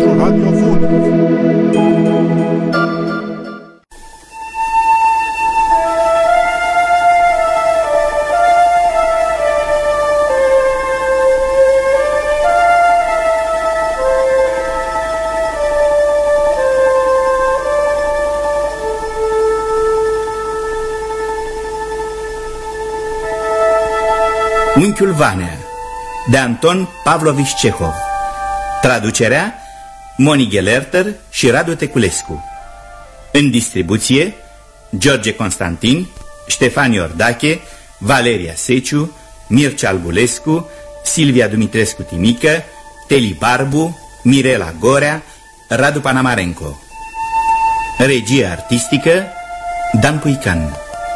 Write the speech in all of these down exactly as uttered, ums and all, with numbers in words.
Centru Radiofonic. Unchiul Vanea, de Anton Pavlovici Cehov. Traducerea Moni Ghelerter și Radu Teculescu. În distribuție George Constantin, Ștefan Iordache, Valeria Seciu, Mircea Albulescu, Silvia Dumitrescu Timică, Teli Barbu, Mirela Gorea, Radu Panamarenco. Regie artistică Dan Puican.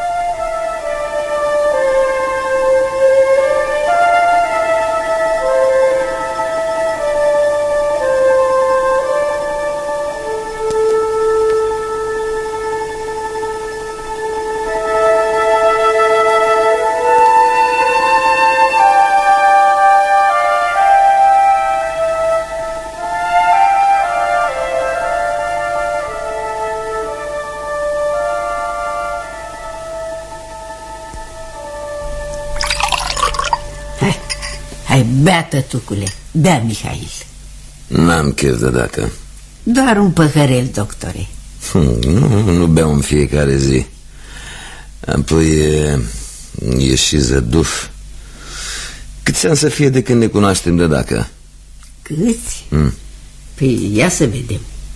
Bea, tătucule, bea, Mihail. N-am chef de dacă. Doar un păhărel, doctore. hmm, Nu, nu beau în fiecare zi. Apoi e, e și zăduf. Câți ani să fie de când ne cunoaștem de dacă? Câți? Hmm. Păi ia să vedem.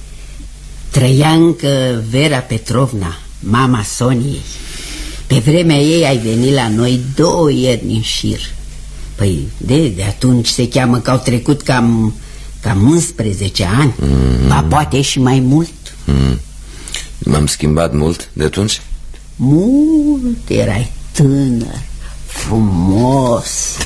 Trăia încă Vera Petrovna, mama Soniei. Pe vremea ei ai venit la noi două ierni în șir. Păi de, de atunci se cheamă că au trecut cam, cam unsprezece ani. mm. Ba poate și mai mult. mm. M-am schimbat mult de atunci? Mult, erai tânăr, frumos.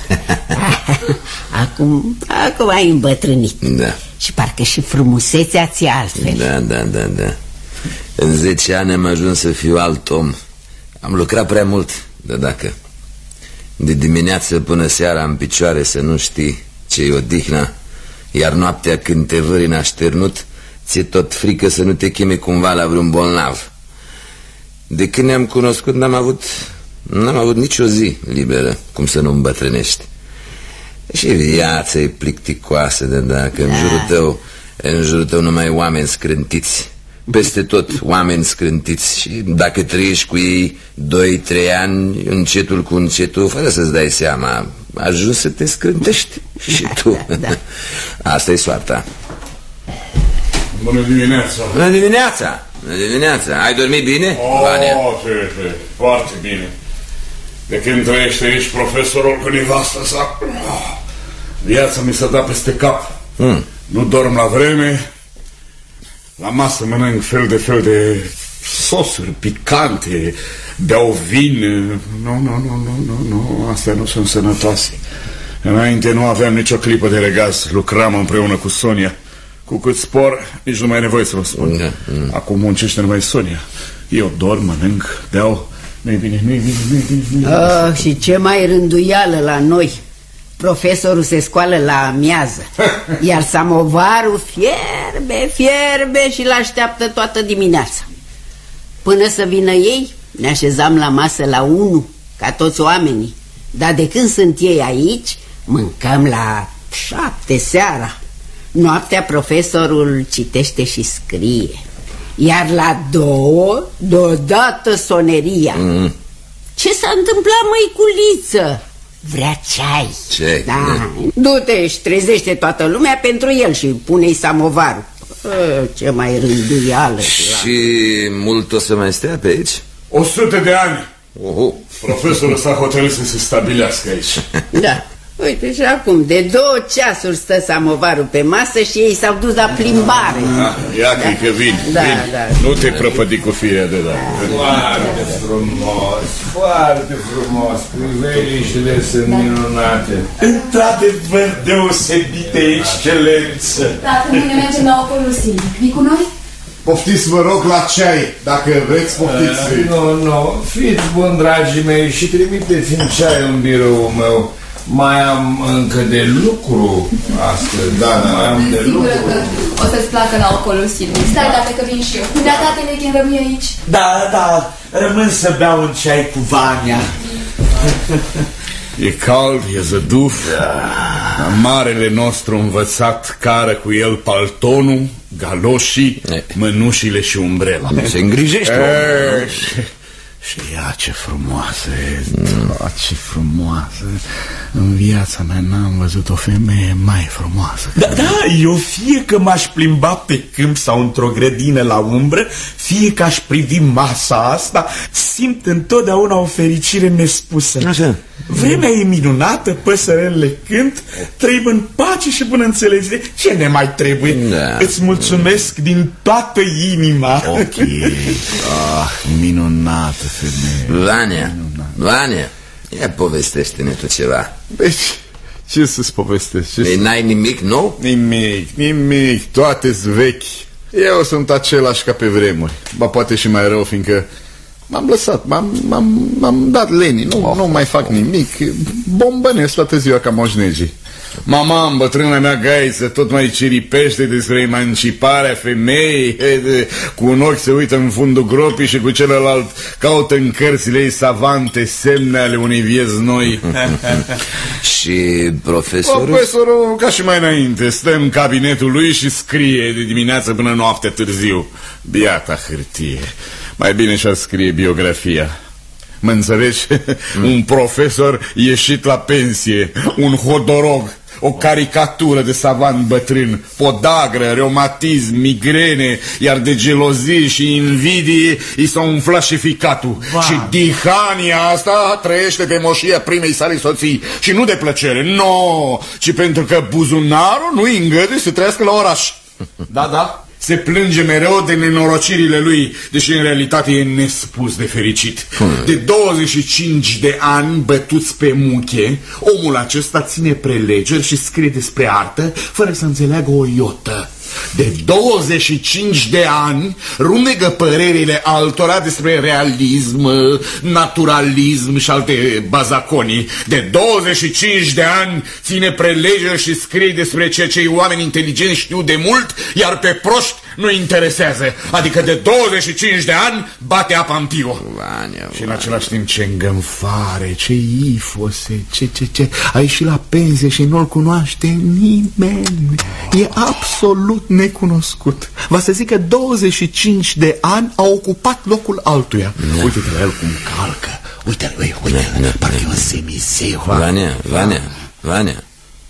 Acum, acum ai îmbătrânit. Da. Și parcă și frumusețea ți-e altfel. Da, da, da, da. În zece ani am ajuns să fiu alt om. Am lucrat prea mult de dacă. De dimineață până seara în picioare, să nu știi ce-i odihna. Iar noaptea când te vâri în așternut, ți-e tot frică să nu te cheme cumva la vreun bolnav. De când ne-am cunoscut n-am avut N-am avut nicio zi liberă, cum să nu îmbătrânești. Și viața e plicticoasă de dacă. În jurul tău, în jurul tău numai oameni scrântiți. Peste tot oameni scrântiți. Și dacă trăiești cu ei doi, trei ani, încetul cu încetul, fără să-ți dai seama, ajungi să te scrântești și tu. Da, da. Asta e soarta. Bună dimineața. Bună dimineața. Bună dimineața. Ai dormit bine, Vania? Oh, ce, ce, foarte bine. De când trăiește aici profesorul cu nevastă sa, viața mi s-a dat peste cap. hmm. Nu dorm la vreme. La masă mănânc fel de fel de sosuri picante, beau vin. Nu, nu, nu, nu, nu, nu, astea nu sunt sănătoase. Înainte nu aveam nicio clipă de regaz. Lucram împreună cu Sonia. Cu cât spor, nici nu mai e nevoie să vă spun. da, mm. Acum muncește numai Sonia. Eu dorm, mănânc, beau. Nu-i bine, nu-i bine, nu-i bine, nu-i bine. Oh, și ce mai rânduială la noi. Profesorul se scoală la amiază, iar samovarul fierbe, fierbe și l-așteaptă toată dimineața. Până să vină ei, ne așezam la masă la unu, ca toți oamenii. Dar de când sunt ei aici, mâncăm la șapte seara. Noaptea profesorul citește și scrie. Iar la două, deodată soneria. mm. Ce s-a întâmplat, măiculiță? Vrea ceai. Ce? Da. Du-te și trezește toată lumea pentru el și pune-i samovarul. A, ce mai rânduială. Și mult o să mai stea pe aici? O sută de ani. Oho. Profesorul s-a hotărât să se stabilească aici. Da. Uite și acum, de două ceasuri stă samovarul pe masă și ei s-au dus la plimbare. Ah, ia da. Că vin, da, vin. Da. Nu te prăpădi cu firea de da. Foarte frumos, foarte frumos. Priveliștile sunt minunate. Într-adevăr deosebite excelență. Tată, mâine mergem la operul Silvic. Vii cu noi? Poftiți, vă rog, la ceai. Dacă vreți, poftiți. Uh, nu, nu, fiți buni, dragii mei, și trimiteți-mi ceai în biroul meu. Mai am încă de lucru astăzi. Da, da, mai am de Sigur lucru. că O să-ți placă la ocolul Silviei. Stai, tată, că vin și eu. Dumneata, Teleghin, rămâi aici? Da, da, rămân să beau un ceai cu Vania. E cald, e zăduf. Marele nostru învățat cară cu el paltonul, galoșii, mânușile și umbrela. Se îngrijește. E, și, și ea ce frumoasă e, da, ce frumoasă. În viața mea n-am văzut o femeie mai frumoasă. Da, da, eu fie că m-aș plimba pe câmp sau într-o grădină la umbră, fie că aș privi masa asta, simt întotdeauna o fericire nespusă. Așa. Vremea e minunată, păsărelele cânt, trăim în pace și bună înțelegere. Ce ne mai trebuie? Da. Îți mulțumesc din toată inima. Ok, ah, minunată femeie. Vania, Vania, ia povestește-ne tu ceva. Deci, ce să-ți povestesc? Ce Ei, să... n-ai nimic nou? Nimic, nimic, toate-s vechi. Eu sunt același ca pe vremuri. Ba poate și mai rău, fiindcă m-am lăsat, m-am dat lenii. Nu, oh, nu mai fac oh. nimic. Bombănesc toată ziua ca moșnegii. Mama, bătrâna mea gaiță, tot mai ciripește despre emanciparea femeii, cu un ochi se uită în fundul gropii și cu celălalt caută în cărțile ei savante semne ale unei vieți noi. Și profesorul? Profesorul, ca și mai înainte, stă în cabinetul lui și scrie de dimineață până noapte târziu. Biata hârtie. Mai bine și-ar scrie biografia. Mă înțelegi? Mm. Un profesor ieșit la pensie, un hodorog, o caricatură de savant bătrân, podagră, reumatism, migrene, iar de gelozii și invidie i s-a umflat și ficatul. Wow. Și dihania asta trăiește de moșia primei sale soții. Și nu de plăcere, nu, no, ci pentru că buzunarul nu-i îngăduie să trăiască la oraș. Da, da. Se plânge mereu de nenorocirile lui, deși în realitate e nespus de fericit. Hmm. De douăzeci și cinci de ani bătuți pe muche, omul acesta ține prelegeri și scrie despre artă fără să înțeleagă o iotă. De douăzeci și cinci de ani rumegă părerile altora despre realism, naturalism și alte bazaconii. De douăzeci și cinci de ani ține prelegeri și scrie despre ceea ce oameni inteligenți știu de mult, iar pe proști nu interesează. Adică de douăzeci și cinci de ani bate apa în tio. Vania, și în același timp ce îngânfare, ce ifose, ce, ce, ce. A ieșit la pensie și nu-l cunoaște nimeni. E absolut necunoscut. Va să zic că douăzeci și cinci de ani a ocupat locul altuia. Da. Uite-te la el cum calcă. Uite-l, uite, uite-l, da, da, parcă e un semiseu. Vania, Vania, Vania,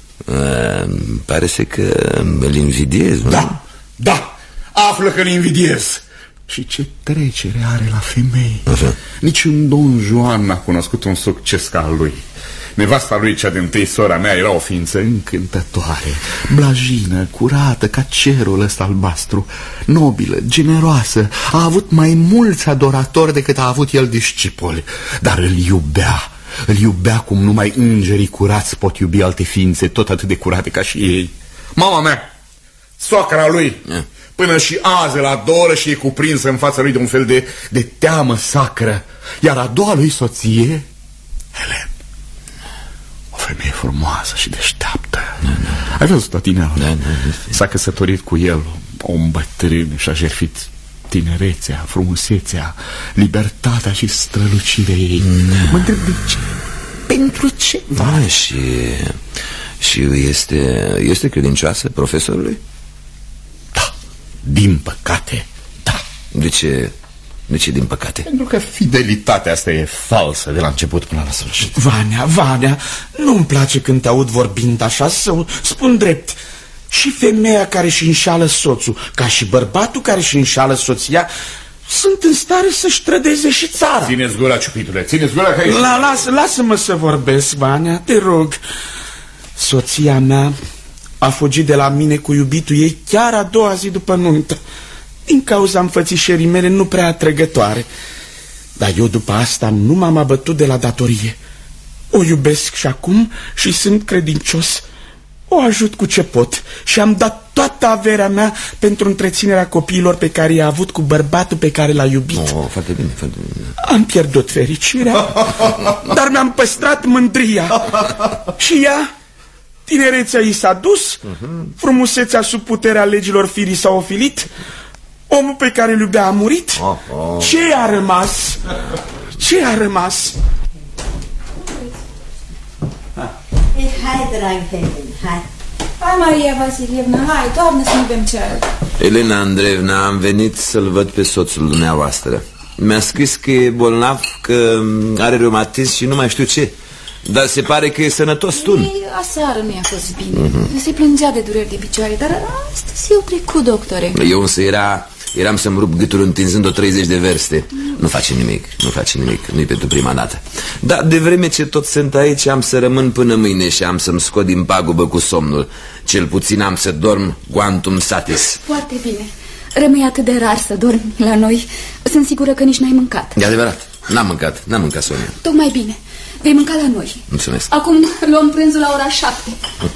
uh, pare să că îl invidiez, nu? Da, da, află că îl invidiez. Și ce trecere are la femei. Așa. Nici un Don Juan n-a cunoscut un succes ca al lui. Nevasta lui, cea din-tâi, sora mea, era o ființă încântătoare, blajină, curată ca cerul ăsta albastru, nobilă, generoasă. A avut mai mulți adoratori decât a avut el discipoli, dar îl iubea. Îl iubea cum numai îngerii curați pot iubi alte ființe tot atât de curate ca și ei. Mama mea, soacra lui, până și azi îl adoră și e cuprinsă în fața lui de un fel de, de teamă sacră. Iar a doua lui soție, Helen, o femeie frumoasă și deșteaptă. Da, da. Ai văzut-o, tinerul? Da, da, da. S-a căsătorit cu el, om bătrân, și-a jertfit tinerețea, frumusețea, libertatea și strălucirea ei. Da. Mă întreb de ce? Pentru ce? Da, și, și este, este credincioasă profesorului? Da, din păcate, da. De ce? De ce din păcate? Pentru că fidelitatea asta e falsă de la început până la sfârșit. Vania, Vania, nu-mi place când te aud vorbind așa, să spun drept. Și femeia care își înșală soțul, ca și bărbatul care își înșală soția, sunt în stare să-și trădeze și țara. Țineți gura, ciupitule, țineți gura că La, las, lasă-mă să vorbesc, Vania, te rog. Soția mea a fugit de la mine cu iubitul ei chiar a doua zi după nuntă, din cauza înfățișării mele nu prea atrăgătoare. Dar eu după asta nu m-am abătut de la datorie. O iubesc și acum și sunt credincios. O ajut cu ce pot și am dat toată averea mea pentru întreținerea copiilor pe care i-a avut cu bărbatul pe care l-a iubit. Oh, foarte bine, foarte bine. Am pierdut fericirea, dar mi-am păstrat mândria. Și ea tinerețea i s-a dus, uh-huh. frumusețea sub puterea legilor firii s-a ofilit, omul pe care îl iubea a murit. Oh, oh. Ce a rămas? Ce a rămas? Hai, drag Helen, hai. Hai, Maria Vasilievna, hai, toarnă să nu bem ceaiul. Elena Andreevna, am venit să-l văd pe soțul dumneavoastră. Mi-a scris că e bolnav, că are reumatism și nu mai știu ce. Dar se pare că e sănătos tun. Ei, aseară nu i-a fost bine. uh-huh. Se plângea de dureri de picioare, dar astăzi eu trecut, doctore. Eu însă era, eram să-mi rup gâtul întinzând-o treizeci de verste. mm. Nu face nimic, nu face nimic, nu-i pentru prima dată. Dar de vreme ce tot sunt aici, am să rămân până mâine și am să-mi scot din pagubă cu somnul. Cel puțin am să dorm quantum satis. Foarte bine. Rămâi atât de rar să dormi la noi. Sunt sigură că nici n-ai mâncat. E adevărat, n-am mâncat, n-am mâncat, Sonia. Tocmai bine, vei mânca la noi. Mulțumesc. Acum luăm prânzul la ora șapte.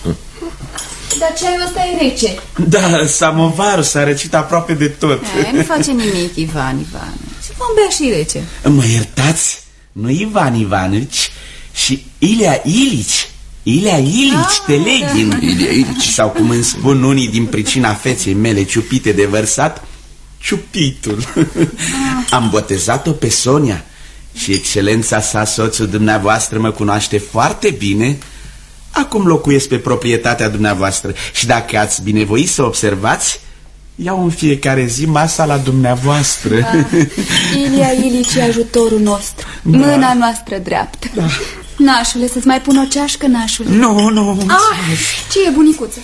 Dar ceaiul ăsta e rece. Da, samovarul s-a răcit aproape de tot. E, nu face nimic, Ivan Ivanovici. Vom bea și rece. Mă iertați? Nu Ivan Ivanovici și Ilea Ilici. Ilea Ilici, ah, Teleghin. Da. Ilea Ilici. Sau cum îmi spun unii din pricina feței mele ciupite de vărsat, ciupitul. ah. Am botezat-o pe Sonia și excelența sa, soțul dumneavoastră, mă cunoaște foarte bine. Acum locuiesc pe proprietatea dumneavoastră și dacă ați binevoit să observați, iau în fiecare zi masa la dumneavoastră. Da. Ilia Ilici e ajutorul nostru, da. Mâna noastră dreaptă. Da. Nașule, să-ți mai pun o ceașcă, nașule? Nu, nu, ah, ce e, bunicuță?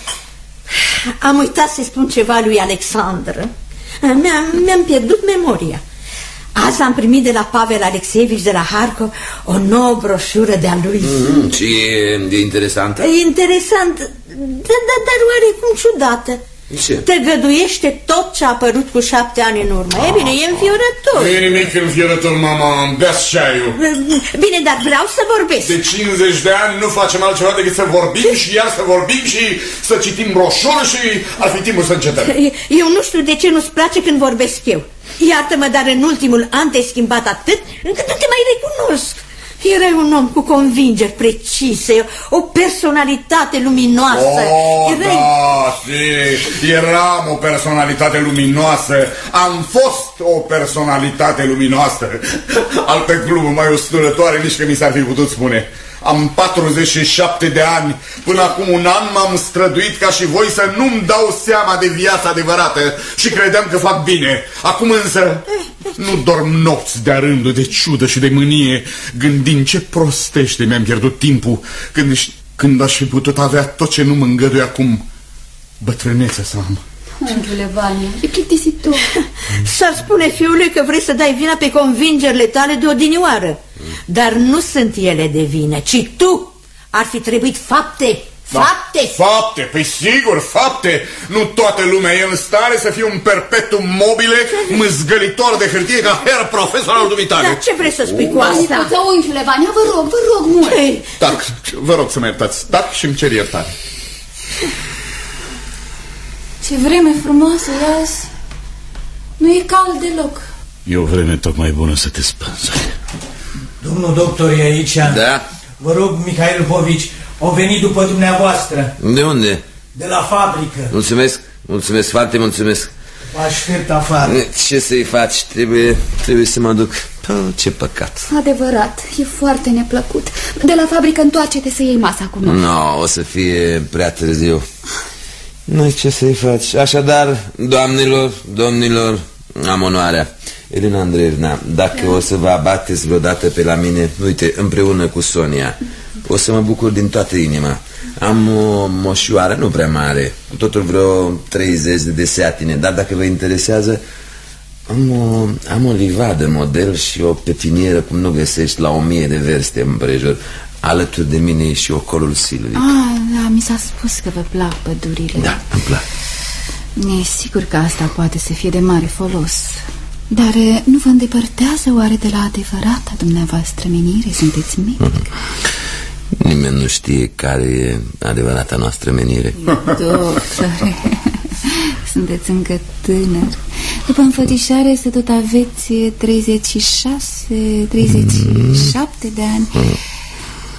Am uitat să spun ceva lui Alexandru. Mi-am mi pierdut memoria. Azi am primit de la Pavel Alexeevici de la Harkov o nouă broșură de-a lui. mm, Ce e de interesant? E interesant, dar, dar, dar oarecum ciudată. Ce? Te găduiește tot ce a apărut cu șapte ani în urmă. E bine, e înfiorător. Nu e nimic înfiorător, mama, îmi beați ceaiul. Bine, dar vreau să vorbesc. De cincizeci de ani nu facem altceva decât să vorbim și iar să vorbim și să citim broșură și ar fi timpul să încetăm. Eu nu știu de ce nu-ți place când vorbesc eu. Iartă-mă, dar în ultimul an te-ai schimbat atât încât nu te mai recunosc. Erai un om cu convingeri precise, o personalitate luminoasă. Oh, Erai... da, si, eram o personalitate luminoasă. Am fost o personalitate luminoasă. Altă glumă mai usturătoare nici că mi s-ar fi putut spune. Am patruzeci și șapte de ani. Până acum un an m-am străduit ca și voi să nu-mi dau seama de viața adevărată și credeam că fac bine. Acum însă nu dorm nopți de-a rândul de ciudă și de mânie, gândind ce prostește mi-am pierdut timpul când, când aș fi putut avea tot ce nu mă îngăduie acum bătrânețe să am. Unchiule Vania, e plictisitor. S-ar spune, fiule, că vrei să dai vina pe convingerile tale de odinioară. Dar nu sunt ele de vină, ci tu. Ar fi trebuit fapte. Fapte! Da, fapte, păi sigur, fapte. Nu toată lumea e în stare să fie un perpetuum mobile mâzgălitor de hârtie ca her profesor al dumitale. Dar ce vrei să spui cu asta? Nicuță, unchiule Vania, vă rog, vă rog mult. Hey. Tac, vă rog să mă iertați. Tac și îmi cer iertare. Ce vreme frumoasă e azi. Nu e cald deloc. E o vreme tocmai bună să te spânzări. Domnul doctor e aici. Da. Vă rog, Mihail Povici, au venit după dumneavoastră. De unde? De la fabrică. Mulțumesc, mulțumesc, foarte mulțumesc. Vă aștept afară. Ce să-i faci? Trebuie, trebuie să mă duc. Pă, ce păcat. Adevărat, e foarte neplăcut. De la fabrică întoarce-te să iei masa cu noi. Nu, no, o să fie prea târziu. Nu, ce să-i faci? Așadar, doamnelor, domnilor, am onoarea. Elena Andreevna, dacă o să vă abateți vreodată pe la mine, uite, împreună cu Sonia, o să mă bucur din toată inima. Am o moșioară, nu prea mare, totul vreo treizeci de deseatine, dar dacă vă interesează, am o, am o livadă model și o pepinieră cum nu găsești la o mie de verste împrejur. Alături de mine e și ocolul Silvic. Ah, da, mi s-a spus că vă plac pădurile. Da, îmi plac. E sigur că asta poate să fie de mare folos. Dar nu vă îndepărtează oare de la adevărata dumneavoastră menire? Sunteți medic? Nimeni nu știe care e adevărata noastră menire. Doctore, sunteți încă tânăr. După înfățișare să tot aveți treizeci și șase, treizeci și șapte de ani.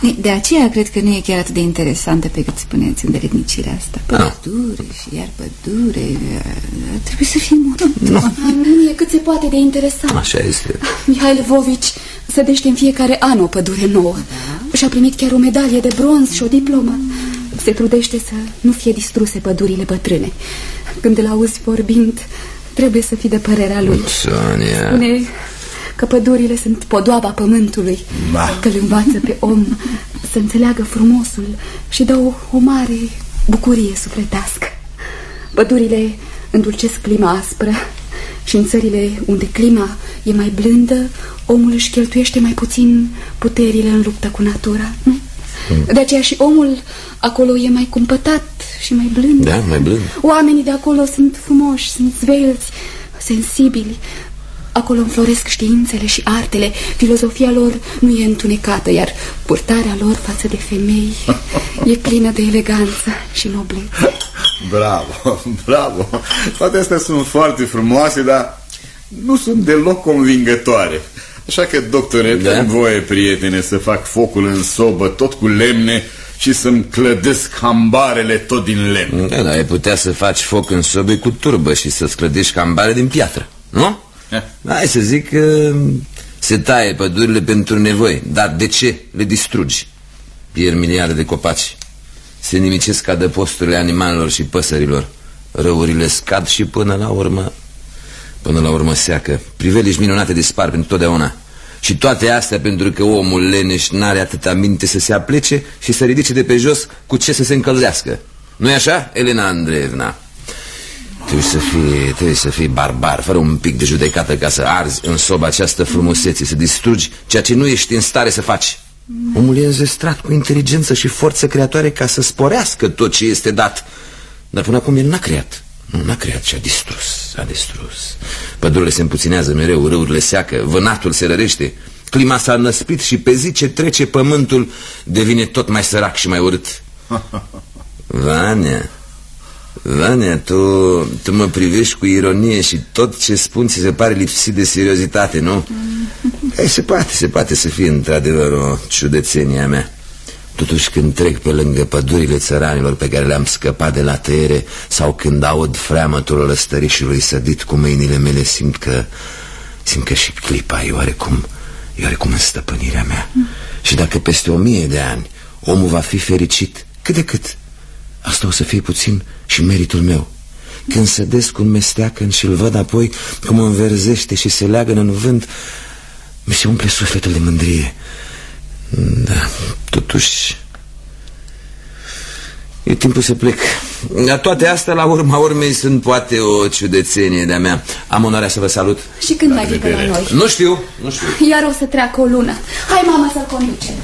De aceea cred că nu e chiar atât de interesantă pe cât spuneți îndeletnicirea asta. Pădure și iar pădure. Trebuie să fie monotonă. Nu e cât se poate de interesant. Așa este. Mihail Lvovici sădește în fiecare an o pădure nouă, da? Și a primit chiar o medalie de bronz și o diplomă. Se trudește să nu fie distruse pădurile bătrâne. Când îl auzi vorbind, trebuie să fii de părerea lui. Sonia. Spune că pădurile sunt podoaba pământului, ba. Că îl învață pe om să înțeleagă frumosul și dă o, o mare bucurie sufletească. Pădurile îndulcesc clima aspră și în țările unde clima e mai blândă, omul își cheltuiește mai puțin puterile în luptă cu natura, nu? De aceea și omul acolo e mai cumpătat și mai blând. Da, mai blând. Oamenii de acolo sunt frumoși, sunt zvelți, sensibili. Acolo înfloresc științele și artele. Filozofia lor nu e întunecată, iar purtarea lor față de femei e plină de eleganță și noblețe. Bravo, bravo. Toate astea sunt foarte frumoase, dar nu sunt deloc convingătoare. Așa că, doctore, da? Dă-mi voie, prietene, să fac focul în sobă tot cu lemne și să-mi clădesc hambarele tot din lemn. Da, da, ai putea să faci foc în sobe cu turbă și să-ți clădești hambare din piatră, nu? Da. Hai să zic că se taie pădurile pentru nevoi. Dar de ce le distrugi? Pierd miliarde de copaci, se nimicesc adăposturile animalelor și păsărilor, răurile scad și până la urmă Până la urmă seacă. Priveliști minunate dispar pentru totdeauna. Și toate astea pentru că omul leneș n-are atâta minte să se aplece și să ridice de pe jos cu ce să se încălzească. Nu-i așa, Elena Andreevna? Trebuie să fii, trebuie să fii barbar, fără un pic de judecată, ca să arzi în soba această frumusețe, să distrugi ceea ce nu ești în stare să faci. Omul e înzestrat cu inteligență și forță creatoare ca să sporească tot ce este dat. Dar până acum el n-a creat. Nu, n-a creat și a distrus, a distrus. Pădurile se împuținează mereu, râurile seacă, vânatul se rărește, clima s-a năsprit și pe zi ce trece pământul devine tot mai sărac și mai urât. Vania, Vania, tu, tu mă privești cu ironie și tot ce spun ți se pare lipsit de seriozitate, nu? Ei, se poate, se poate să fie într-adevăr o ciudățenie a mea. Totuși când trec pe lângă pădurile țăranilor pe care le-am scăpat de la tăiere, sau când aud freamătul răstărișului sădit cu mâinile mele, simt că simt că și clipa e oarecum, e oarecum în stăpânirea mea. mm. Și dacă peste o mie de ani omul va fi fericit, cât de cât, asta o să fie puțin și meritul meu. Când sădesc un mesteacăn și îl văd apoi cum înverzește și se leagă în vânt, mi se umple sufletul de mândrie. Da, totuși e timpul să plec. Dar toate astea la urma urmei sunt poate o ciudățenie de-a mea. Am onoarea să vă salut. Și când mai vii pe la noi? Nu știu, nu știu. Iar o să treacă o lună. Hai, mama, să-l conducem.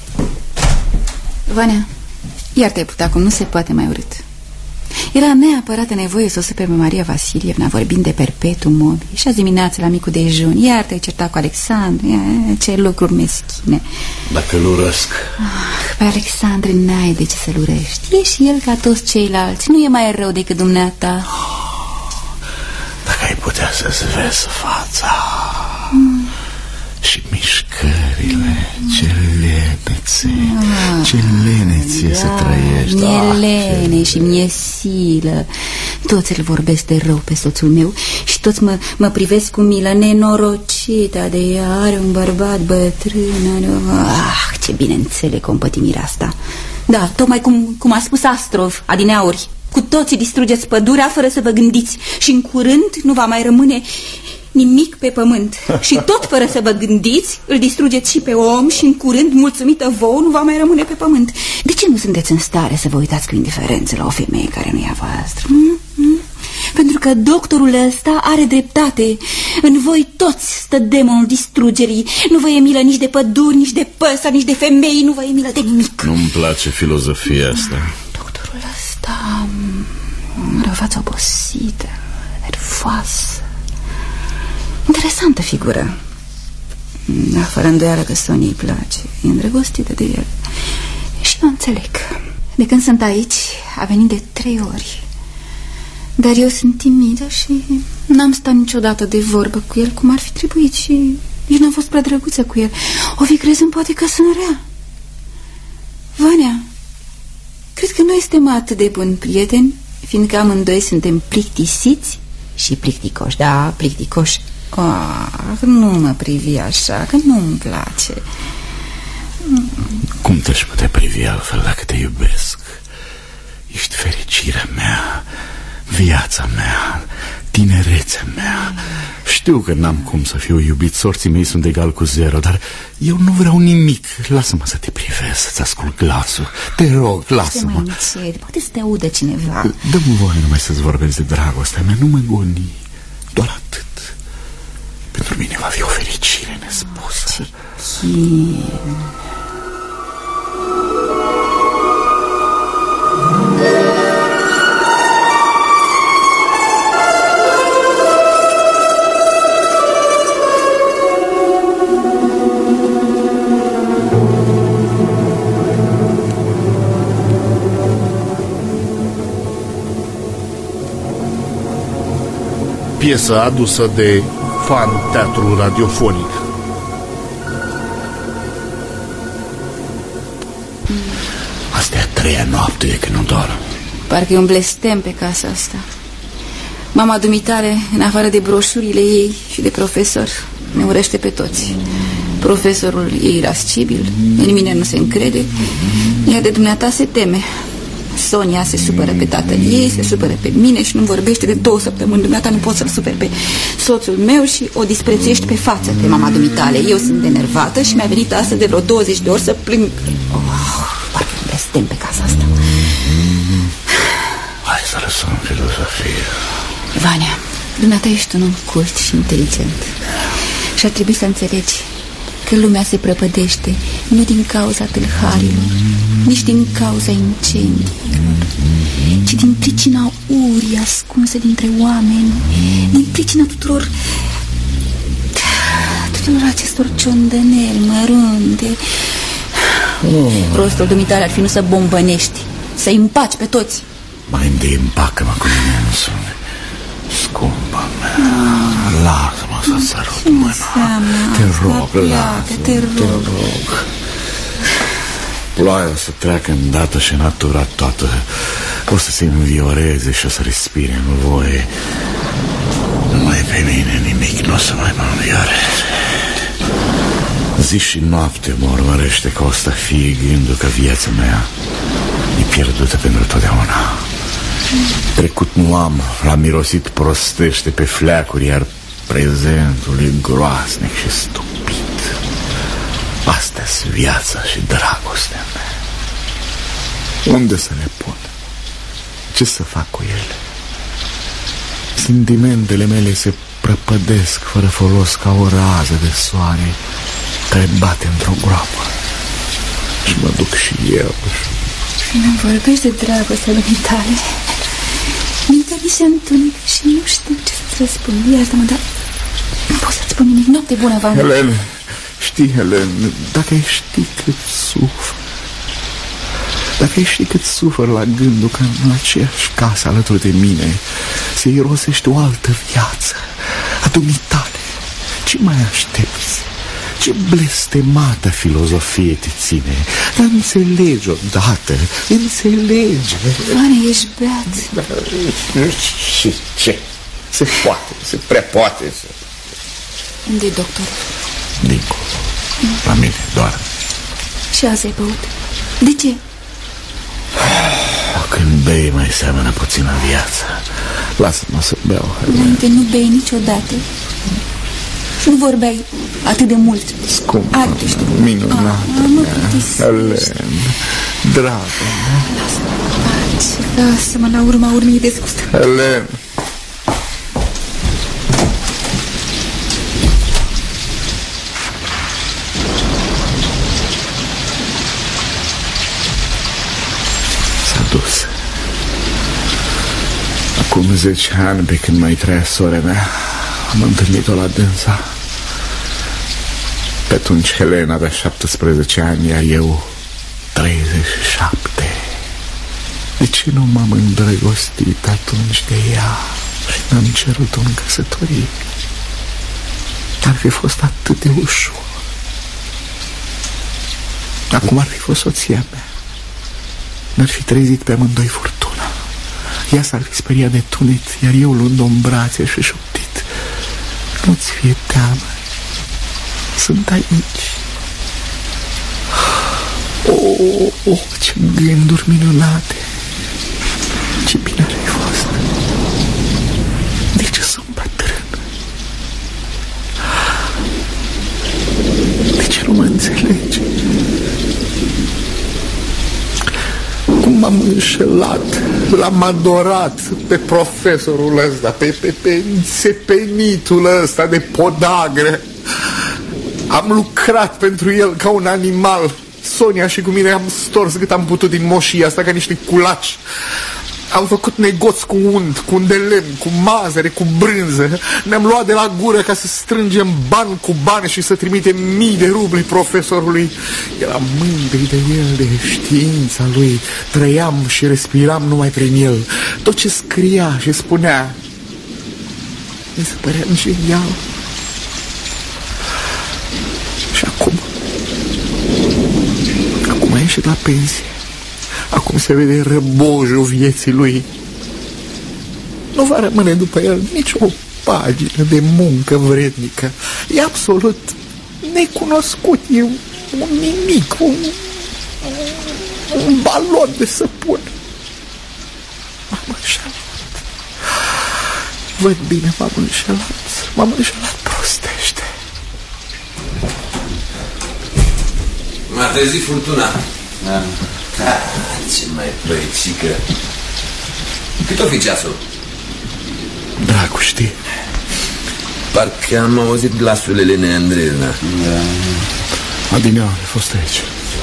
Vania, iar te-ai putut acum, nu se poate mai urât. Era neapărată nevoie să o supere pe Maria Vasilievna vorbind de perpetuum mobile. Și azi dimineața la micul dejun, iar te-ai certat cu Alexandru. Ia, ce lucruri meschine. Dacă îl urăsc. Ah, pe Alexandru n-ai de ce să-l urăști. E și el ca toți ceilalți. Nu e mai rău decât dumneata. Dacă ai putea să-ți vezi fața mm. și mișcările, ce lenețe, ah, ce lenețe da, să trăiești. Mi-e ah, lene ce... și mi-e silă. Toți îl vorbesc de rău pe soțul meu și toți mă, mă privesc cu milă. Nenorocita de ea, are un bărbat bătrân, are... Ah, ce bine înțeleg compătimirea asta. Da, tocmai cum, cum a spus Astrov adineauri. Cu toții distrugeți pădurea fără să vă gândiți și în curând nu va mai rămâne nimic pe pământ. Și tot fără să vă gândiți, îl distrugeți și pe om și în curând, mulțumită vouă, nu va mai rămâne pe pământ. De ce nu sunteți în stare să vă uitați cu indiferență la o femeie care nu e a voastră? Mm? Mm? Pentru că doctorul ăsta are dreptate. În voi toți stă demonul distrugerii. Nu vă e milă nici de păduri, nici de păsări, nici de femei. Nu vă e milă de nimic. Nu-mi place filozofia asta. Doctorul ăsta are o față obosită, nervoasă. Interesantă figură. Da, fără îndoială că Sonia îi place. E îndrăgostită de el. Și eu înțeleg. De când sunt aici, a venit de trei ori. Dar eu sunt timidă și n-am stat niciodată de vorbă cu el cum ar fi trebuit. Și nici n-am fost prea drăguță cu el. O fi crezând poate că sunt rea. Vania, cred că noi suntem atât de buni prieteni, fiindcă amândoi suntem plictisiți și plicticoși. Da, plicticoși. Oh, nu mă privi așa, că nu-mi place. Cum te-aș putea privi altfel dacă te iubesc? Ești fericirea mea, viața mea, tinerețea mea. Știu că n-am cum să fiu iubit, sorții mei sunt egal cu zero, dar eu nu vreau nimic. Lasă-mă să te privesc, să-ți ascult glasul. Te rog, lasă-mă. Mai încet, poate să te audă cineva. Dă-mi voie numai să-ți vorbesc de dragostea mea, nu mă goni. Doar atât. Pentru mine va fi o fericire nespusă. Ce chin. Piesă adusă de Fan Teatru Radiofonic. Asta e a treia noapte de când nu dorm. Parcă e un blestem pe casa asta. Mama dumitare, în afară de broșurile ei și de profesor, ne urăște pe toți. Profesorul e irascibil, în mine nu se încrede, iar de dumneata se teme. Sonia se supără pe tatăl ei, se supără pe mine și nu vorbește de două săptămâni. Dumneata nu pot să-l superi pe soțul meu și o disprețuiești pe față pe mama dumitale. Eu sunt enervată și mi-a venit astăzi de vreo douăzeci de ori să plâng. Oh, parcă îmi blestem pe casa asta. Hai să lăsăm filozofie. Vania, dumneata ești un om cult și inteligent și ar trebui să înțelegi că lumea se prăpădește nu din cauza tâlharilor, nici din cauza incendiilor, ci din pricina urii ascunse dintre oameni, din pricina tuturor tuturor acestor ciondăneli mărunte. Oh. Rostul dumitare ar fi nu să bombănești, să-i împaci pe toți. Mai întâi împacă-mă cu mine însumi. Scumpă mea, ah. lasă-mă să-ți sărut mâna. Te rog, lasă-mă, te rog. Te rog. Ploaia o să treacă îndată și natura toată o să se învioreze și o să respire în voie. Numai pe mine nimic nu o să mai mă învioreze. Zi și noapte mă urmărește ca o stăfie gândul că viața mea e pierdută pentru totdeauna. Trecut nu am, l-am mirosit prostește pe fleacuri, iar prezentul e groaznic și stupid. Astea-s viața și dragostea mea. Unde să le pun? Ce să fac cu ele? Sentimentele mele se prăpădesc fără folos ca o rază de soare care bate într-o groapă. Și mă duc și eu. Nu vorbești de dragostea dumitale. Mintea mi se întunecă și nu știu ce să-ți răspund. Iartă-mă, dar nu pot să-ți spun nimic. Noapte bună, Vania. Helen, știi, Helen, dacă ai ști cât sufăr, dacă ai ști cât sufăr la gândul că în aceeași casă alături de mine se irosește o altă viață a dumitale, ce mai aștepți? Ce blestemată filozofie te ține. Dar înțelegi odată, înțelegi. Vania, ești beat. Și ce? Se poate, se prea poate să... Unde-i doctor? Dincolo, la mine doar. Și azi ai băut. De ce? Când bei mai seamănă puțină viață. Lasă-mă să beau. Înainte nu bei niciodată. Și nu vorbeai atât de mult. Scumpă, minunată mea, Helen, dragă mea. Lasă-mă, lasă-mă, la urma urmei desgustă. Helen. S-a dus. Acum zece ani, pe când mai trăia sora mea, am întâlnit-o la dânsa. Pe atunci Helena avea șaptesprezece ani, iar eu treizeci și șapte. De ce nu m-am îndrăgostit atunci de ea și n-am cerut-o în căsătorie? Ar fi fost atât de ușor. Acum ar fi fost soția mea. n-ar fi trezit pe amândoi furtuna. Ea s-ar fi speriat de tunet, iar eu luând-o în brațe și șoptit: nu-ți fie teamă, sunt aici. Oh, oh, ce gânduri minunate! Ce bine ar fi fost! De ce sunt bătrân? De ce nu mă înțelege? Cum m-am înșelat, l-am adorat pe profesorul ăsta, pe, pe, pe înțepenitul ăsta de podagră. Am lucrat pentru el ca un animal. Sonia și cu mine am stors cât am putut din moșia asta ca niște culaci. Am făcut negoț cu unt, cu un de lemn, cu mazăre, cu brânză. Ne-am luat de la gură ca să strângem bani cu bani și să trimitem mii de rubli profesorului. Eram mândri de el, de știința lui. Trăiam și respiram numai prin el. Tot ce scria și spunea mi se părea genial. Și acum Acum a ieșit la pensie. Acum se vede răbojul vieții lui. Nu va rămâne după el nici o pagină de muncă vrednică. E absolut necunoscut. E un nimic, un, un balon de săpun. M-am înșelat. Văd bine, m-am înșelat. M-am înșelat prostește. M-a trezit furtuna. Da. Ah, ce mai plăicică. Cât o fi ceasul? Dracu, știi? Parcă am auzit glasul Elenei Andreevna. Da. Adineauri a fost aici.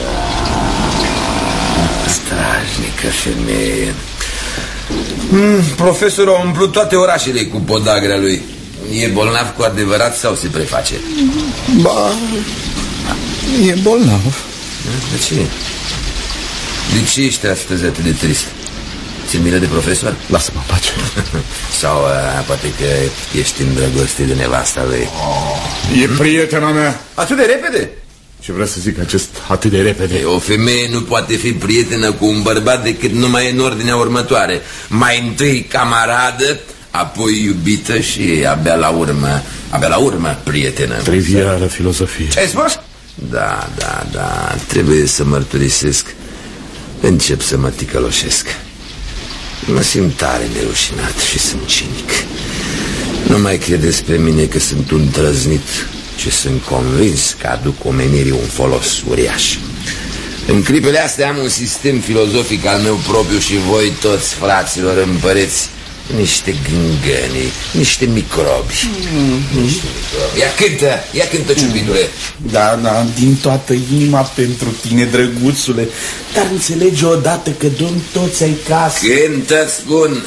Strajnică femeie. mm, Profesorul a umplut toate orașele cu podagrea lui. E bolnav cu adevărat sau se preface? Ba, e bolnav. De ce? De ce ești astăzi atât de trist? Ți-e milă de profesor? Lasă-mă în pace. Sau a, poate că ești îndrăgostit de nevasta lui? Oh, e prietena mea. Atât de repede? Ce vrea să zic acest atât de repede? E, o femeie nu poate fi prietenă cu un bărbat decât numai în ordinea următoare. Mai întâi camaradă, apoi iubită și abia la urmă, abia la urmă prietenă. Trivială filozofie. Ce ai spus? Da, da, da, trebuie să mărturisesc. Încep să mă ticăloșesc. Mă simt tare nerușinat și sunt cinic. Nu mai credeți pe mine că sunt un trăznit, ci sunt convins că aduc omenirii un folos uriaș. În clipele astea am un sistem filozofic al meu propriu și voi toți, fraților împăreți, niște gângănii, niște microbi. mm-hmm. Niște microbi. Ia cântă, ia cântă, ciubitule. Da, da, din toată inima pentru tine, drăguțule. Dar înțelege odată că domn toți ai casă. Cântă-ți spun.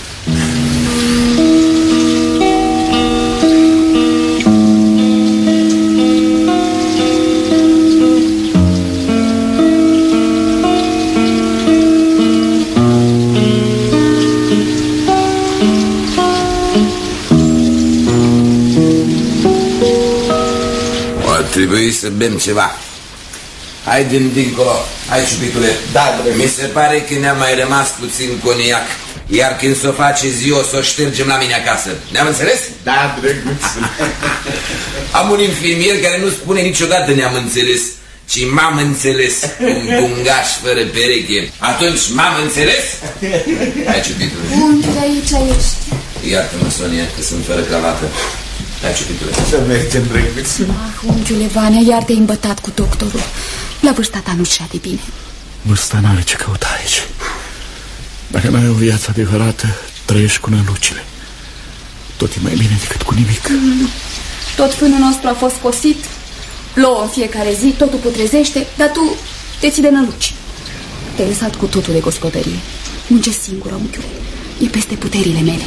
Trebuie să bem ceva. Hai din dincolo. Hai, ciubitule. Da, mi se pare că ne-a mai rămas puțin coniac. Iar când s-o face zi, o s-o ștergem la mine acasă. Ne-am înțeles? Da, drăguțule. Am un infirmier care nu spune niciodată ne-am înțeles, ci m-am înțeles. Un gungaș fără pereche. Atunci m-am înțeles? Hai, ciubitule. Unde aici ești? Iartă-mă, Sonia, că sunt fără cravată. Hai, ciubitule. Să mergem, drăguțule. Ah, unchiule Vania, iar te-ai îmbătat cu doctorul. La vârsta ta nu-și de bine. Vârsta n-are ce căuta aici. Dacă n-ai o viață adevărată, trăiești cu nălucile. Tot e mai bine decât cu nimic. Mm. Tot fânul nostru a fost cosit. Plouă în fiecare zi, totul putrezește, dar tu te ții de năluci. Te-ai lăsat cu totul de gospodărie. Muncești singură, unchiule. E peste puterile mele.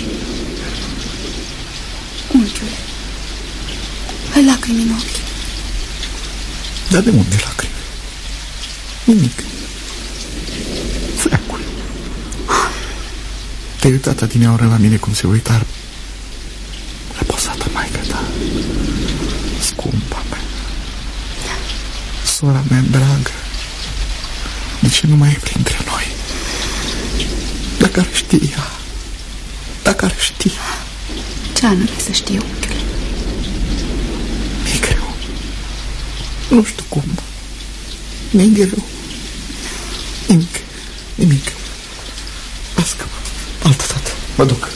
Unchiule, ai lacrimi în ochi. Dar de unde lacrimi? Nimic. Fleacuri. Te-ai uitat adineaură la mine cum se uita reposată maică ta, scumpa mea, sora mea dragă. De ce nu mai e printre noi? Dacă ar știa, dacă ar știa. Ce anume să știu, unchiule? Mi-e greu. Nu știu cum. Mi-e greu. Nimic, nimic. Lasă-mă, altă dată, mă duc.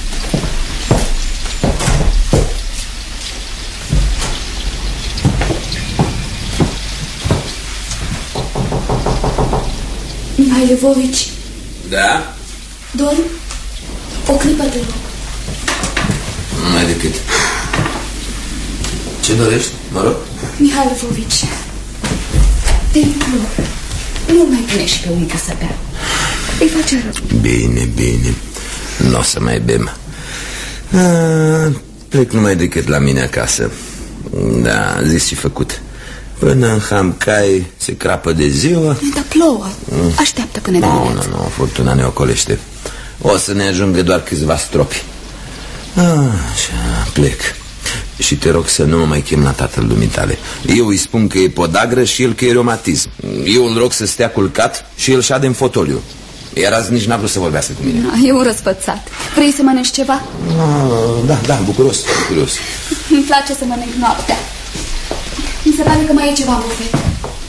Mihai Levovici. Da? Dorm? O clipă te rog. Nu mai decât. Ce dorești, mă rog? Mihai Levovici, te implor, nu mai pune și pe unchiul să bea. Îi face rău. Bine, bine. Nu o să mai bem. A, plec numai decât la mine acasă. Da, zis și făcut. Până în Hamcai se crapă de ziua. Dar plouă. Mm. Așteaptă până dimineața. Nu, nu, nu, furtuna ne ocolește. O să ne ajungă doar câțiva stropi. Așa, plec. Și te rog să nu mă mai chem la tatăl dumitale. Eu îi spun că e podagră și el că e reumatism. Eu îl rog să stea culcat și el șade în fotoliu. Iar azi nici n-a vrut să vorbească cu mine. E un răspățat. Vrei să mănânci ceva? Da, da, bucuros, bucuros. Îmi place să mănânc noaptea. Mi se pare că mai e ceva în bufet.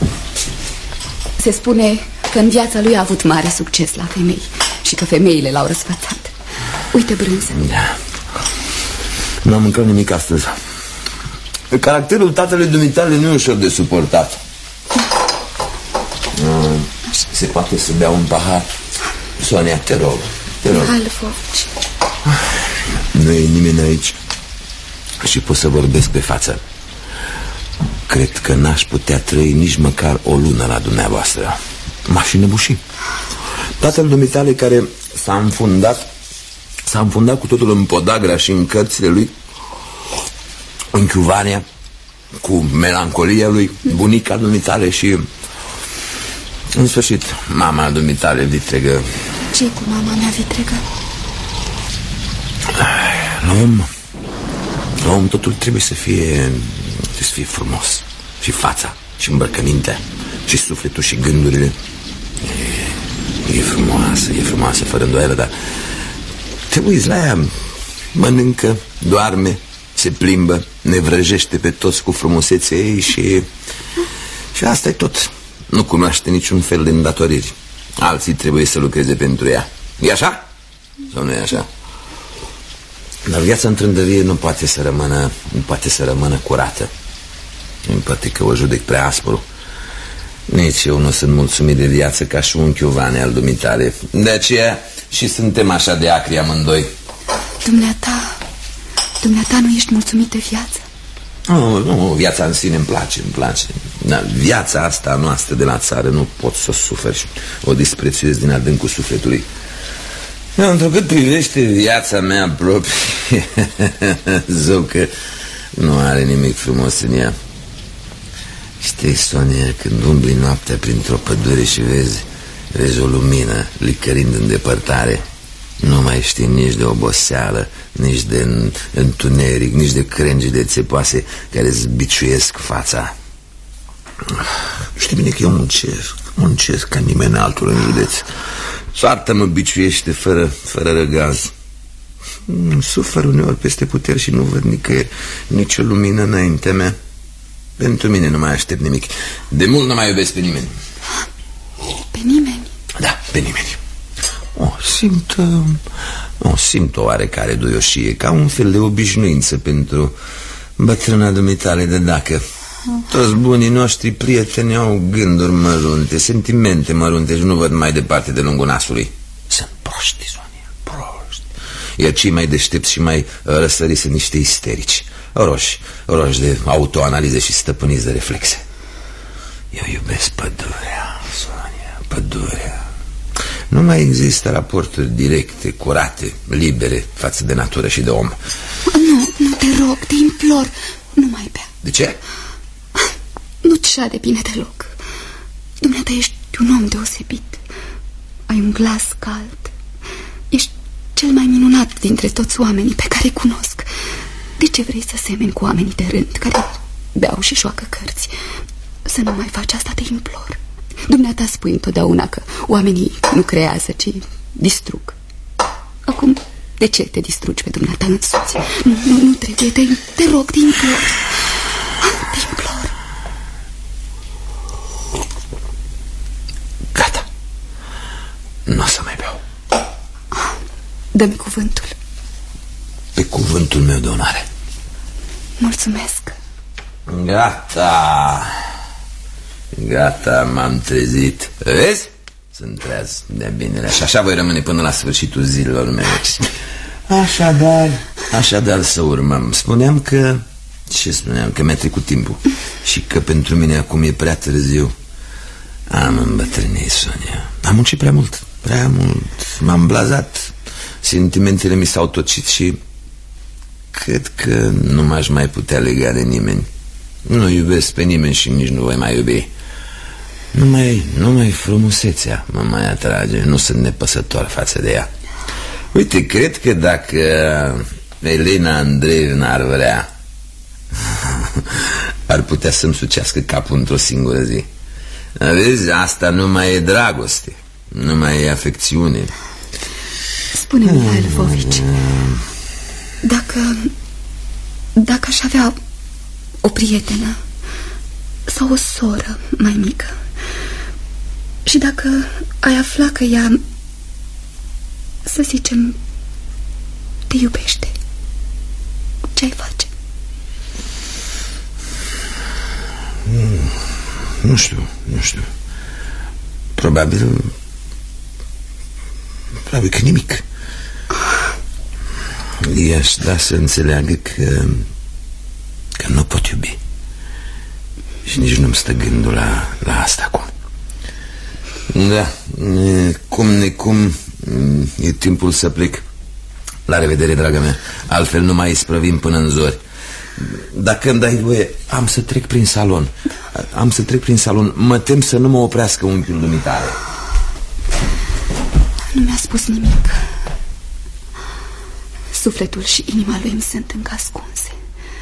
Se spune că în viața lui a avut mare succes la femei și că femeile l-au răsfățat. Uite brânză. Da. Nu am mâncat nimic astăzi. Caracterul tatălui dumitale nu e ușor de suportat. Se poate să bea un pahar? Sonia, te rog, te rog. Alfoci. Nu e nimeni aici și pot să vorbesc pe față. Cred că n-aș putea trăi nici măcar o lună la dumneavoastră. M-aș înnebuși. Tatăl dumitale care s-a înfundat S-a înfundat cu totul în podagra și în cărțile lui, în Chiuvania, cu melancolia lui, bunica dumitale și, în sfârșit, mama dumitale vitregă. Ce cu mama mea vitregă? La om, la om totul trebuie să fie, să fie frumos. Și fața, și îmbrăcămintea, și sufletul, și gândurile. E, e frumoasă, e frumoasă, fără îndoială, dar te uiți la ea, mănâncă, doarme, se plimbă, ne vrăjește pe toți cu frumusețea ei și... Și asta e tot. Nu cunoaște niciun fel de îndatoriri. Alții trebuie să lucreze pentru ea. E așa? Sau nu e așa? Dar viața în trândăvie nu poate să rămână, nu poate să rămână curată. Nu poate că o judec prea aspru. Nici eu nu sunt mulțumit de viață ca și unchiul Vane al dumitale. De aceea și suntem așa de acri amândoi. Dumneata, dumneata nu ești mulțumit de viață? Nu, nu, viața în sine îmi place, îmi place. Dar viața asta noastră de la țară nu pot să o suferi și o disprețuiesc din adâncul sufletului. Întrucât privește viața mea proprie, zău că nu are nimic frumos în ea. Știi, Sonia, când umbli noaptea printr-o pădure și vezi, vezi o lumină licărind în depărtare, nu mai știi nici de oboseală, nici de întuneric, nici de crengi de țepoase care îți biciuiesc fața. Știi bine că eu muncesc, muncesc ca nimeni altul în județ. Soarta mă biciuiește fără, fără răgaz. Sufăr uneori peste puteri și nu văd nicăieri nicio lumină înaintea mea. Pentru mine nu mai aștept nimic. De mult nu mai iubesc pe nimeni. Pe nimeni? Da, pe nimeni. O, simt, o, simt o oarecare duioșie, ca un fel de obișnuință pentru bătrâna dumitale de dacă. Toți bunii noștri prieteni au gânduri mărunte, sentimente mărunte și nu văd mai departe de lungul nasului. Sunt proști, Sonia, proști. Iar cei mai deștepți și mai răsăriți sunt niște isterici, roși, roși de autoanalize și stăpâniți de reflexe. Eu iubesc pădurea, Sonia, pădurea. Nu mai există raporturi directe, curate, libere față de natură și de om. Nu, nu te rog, te implor, nu mai bea. De ce? Nu-ți șade bine deloc. Dumneata ești un om deosebit. Ai un glas cald. Ești cel mai minunat dintre toți oamenii pe care îi cunosc. De ce vrei să semeni cu oamenii de rând care beau și joacă cărți? Să nu mai faci asta, te implor. Dumneata spui întotdeauna că oamenii nu creează, ci distrug. Acum, de ce te distrugi pe dumneata însuți? Nu, nu, nu trebuie, te, te rog, te implor. Te implor. Gata. Nu o să mai beau. Dă-mi cuvântul. Pe cuvântul meu de onoare. Mulțumesc. Gata. Gata, m-am trezit. Vezi? Sunt treaz de binele. Și așa voi rămâne până la sfârșitul zilelor mele. Așadar Așadar să urmăm. Spuneam că... Ce spuneam? Că mi-a trecut timpul. Și că pentru mine acum e prea târziu. Am îmbătrânit, Sonia. Am muncit prea mult. Prea mult. M-am blazat. Sentimentele mi s-au tocit și... Cred că nu m-aș mai putea lega de nimeni. Nu iubesc pe nimeni și nici nu voi mai iubi. Numai, numai frumusețea mă mai atrage. Nu sunt nepăsător față de ea. Uite, cred că dacă Elena Andreevna ar vrea, ar putea să-mi sucească capul într-o singură zi. Vezi, asta nu mai e dragoste, nu mai e afecțiune. Spune-mi, Mihail Lvovici, Dacă Dacă aș avea o prietenă sau o soră mai mică și dacă ai afla că ea, să zicem, te iubește, ce ai face? Nu știu, nu știu. Probabil Probabil că nimic. I-aș da să înțeleagă că Că nu pot iubi. Și nici nu-mi stă gândul la, la asta acum. Da, cum necum e timpul să plec. La revedere, dragă mea. Altfel nu mai isprăvim până în zori. Dacă îmi dai voie, am să trec prin salon. Am să trec prin salon. Mă tem să nu mă oprească unchiul dumitare. Nu mi-a spus nimic. Sufletul și inima lui îmi sunt încă ascunse.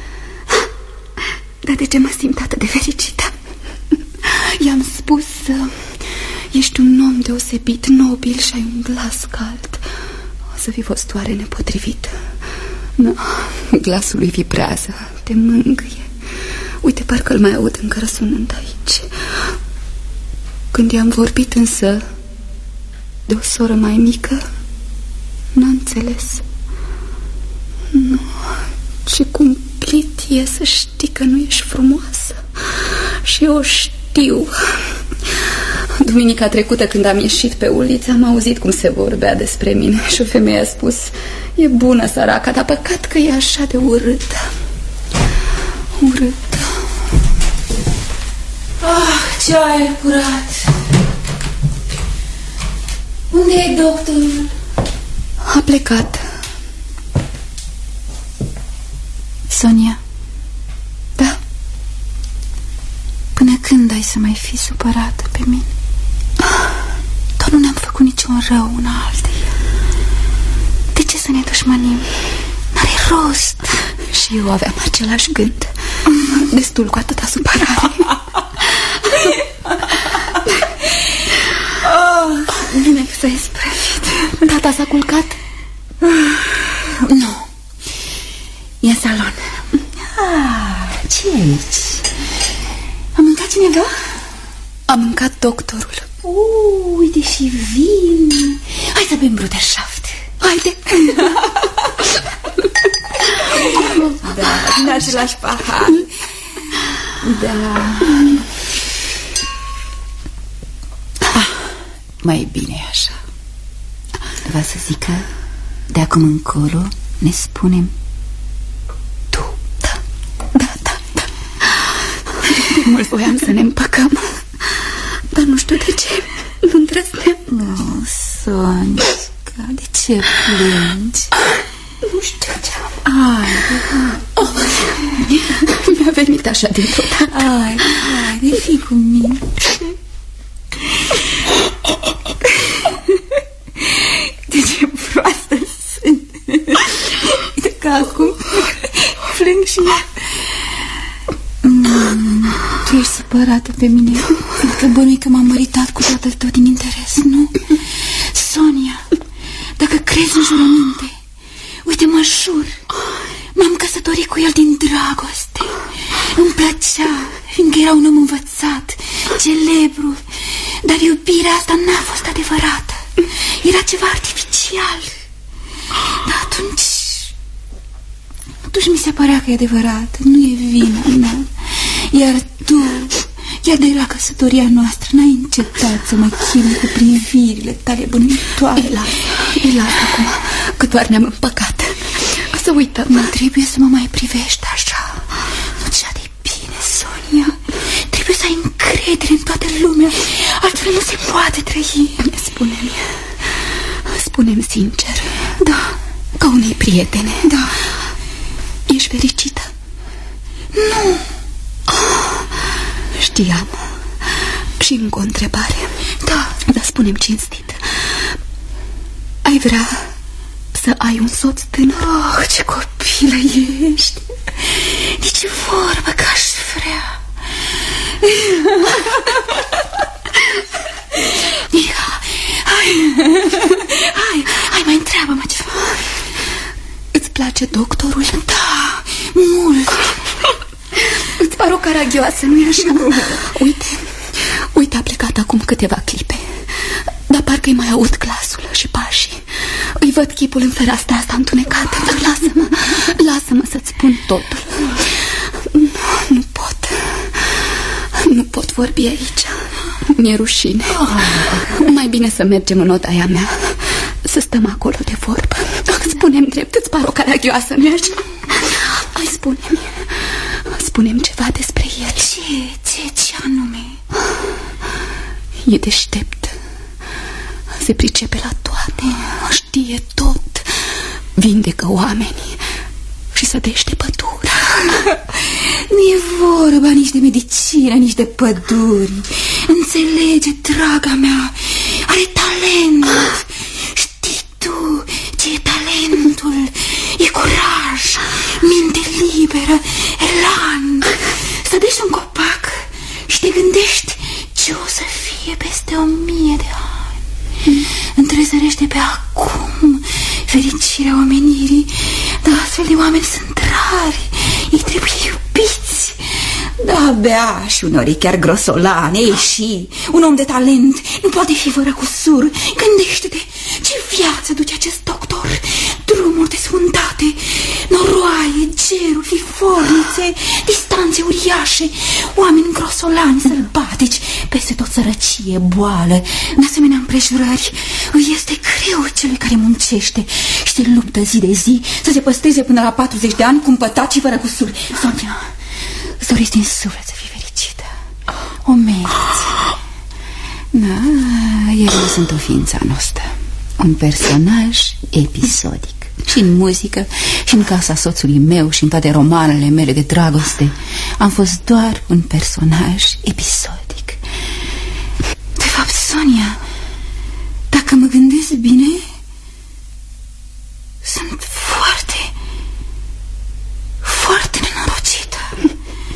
Dar de ce mă simt atât de fericită? I-am spus: ești un om deosebit, nobil și ai un glas cald. O să fi fost oare nepotrivit? No, glasul lui vibrează, te mângâie. Uite, parcă-l mai aud încă răsunând aici. Când i-am vorbit însă de o soră mai mică, n-a înțeles. Nu, ce cumplit e să știi că nu ești frumoasă. Și eu știu. Duminica trecută, când am ieșit pe uliță, am auzit cum se vorbea despre mine. Și o femeie a spus: e bună săraca, dar păcat că e așa de urâtă. Urâtă. Ah, ce aer curat. Unde e doctorul? A plecat. Sonia. Da. Până când ai să mai fi supărată pe mine? Doar nu ne-am făcut niciun rău una alteia. De ce să ne dușmănim? N-are rost. Și eu aveam același gând. Destul cu atâta supărare. Oh, bine că s-a isprăvit. Tata s-a culcat? Nu. E în salon. Ah, ce e aici? A mâncat cineva? A mâncat doctorul. Uh, uite și vin. Hai să bem bruderschaft. Haide. Da, din același pahar. Da. Ah, mai bine e așa. Va să zică, de acum încolo ne spunem tu. Da, da, da, da. De mult voiam să ne împăcăm, dar nu știu de ce nu îndrăzneam. Nu, Sonica, de ce plângi? Nu știu ce am. Ai, oh, mi-a venit așa dintr-o dată. Ai, hai, de fi cu mine. De ce proastă sunt. Uite că acum plâng și eu. Mm, tu ești supărată pe mine, fiindcă bănui că m-am măritat cu tatăl tău din interes, nu? Sonia, crezi în jurăminte. Uite, mă jur, m-am căsătorit cu el din dragoste. Îmi plăcea, fiindcă era un om învățat, celebru. Dar iubirea asta n-a fost adevărată. Era ceva artificial. Dar atunci... Atunci mi se părea că e adevărat. Nu e vina mea. Iar tu, chiar de la căsătoria noastră, n-ai încetat să mă chinui cu privirile tale bănuitoare. E lasă, e lasă acum, că doar ne-am împăcat. Să uităm. Nu trebuie să mă mai privești așa. Nu cea de bine, Sonia. Trebuie să ai încredere în toată lumea. Altfel nu se poate trăi. Spune-mi, spune-mi sincer. Da, ca unei prietene. Da. Ești fericită? Nu. Oh, știam. Și încă o întrebare. Da, dar spune-mi cinstit. Ai vrea să ai un soț tânăr? Oh, ce copilă ești. Nici vorbă că aș vrea. Hai, hai, hai, mai întreabă-mă ceva. Îți place doctorul? Da, mult. Îți pare o caragioasă, nu-i așa? Nu. Uite, uite, a plecat acum câteva clipe, dar parcă-i mai aud glasul și pașii. Îi văd chipul în fereastra asta întunecată. Dar lasă-mă, lasă-mă să-ți spun totul. Nu, nu pot. Nu pot vorbi aici. Mi-e rușine. Mai bine să mergem în odaia mea, să stăm acolo de vorbă. Spune-mi drept, îți par o caragioasă, nu-i așa? Hai, spune-mi. Spune-mi ceva despre el. Ce? Ce? Ce anume? E deștept. Se pricepe la toate. Știe tot. Vindecă oamenii și sădește păduri. Nu e vorba nici de medicină, nici de păduri. Înțelege, draga mea. Are talent. Știi tu ce e talentul? E curaj, minte liberă, elan. Sădești un copac și te gândești ce o să fie peste o mie de ani. Întrezărește pe acum fericirea omenirii. Dar astfel de oameni sunt rari. Ei trebuie iubiți. Da, bea și uneori chiar grosolan. Ei, și un om de talent nu poate fi fără cusur. Gândește-te ce viață duce acest doctor. Drumuri desfundate, noroaie, geruri, fifornițe, distanțe uriașe, oameni grosolani, sălbatici, peste tot sărăcie, boală. În asemenea împrejurări îi este greu celui care muncește și se luptă zi de zi să se păstreze până la patruzeci de ani cumpătat și fără cusuri. Sonia, îți doresc din suflet să fii fericită. O meriți. Da, eu nu sunt o ființă noastră, un personaj episodic. Și în muzică, și în casa soțului meu, și în toate romanele mele de dragoste am fost doar un personaj episodic. De fapt, Sonia, dacă mă gândesc bine, sunt foarte, foarte nenorocită.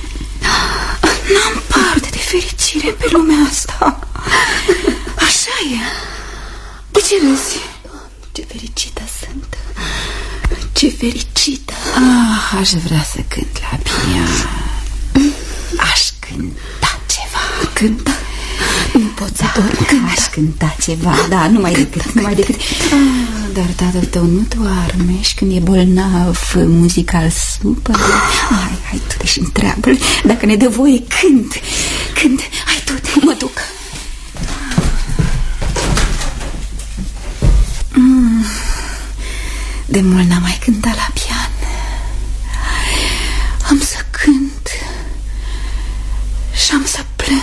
N-am parte de fericire pe lumea asta. Așa e. De ce râzi? Ce fericită sunt. Ce fericită. Ah, aș vrea să cânt la pian. Aș cânta ceva. Cânta? Nu pot să dorm. Cânta. Aș cânta ceva, da, numai decât, numai decât. Ah, dar tatăl tău nu doarme și când e bolnav, muzica îl supără. Hai, hai tu, deși întreabă-l. Dacă ne dă voie, cânt. Cânt, hai tu, mă duc. Mm. De mult n-am mai cântat la pian. Am să cânt și am să plâng.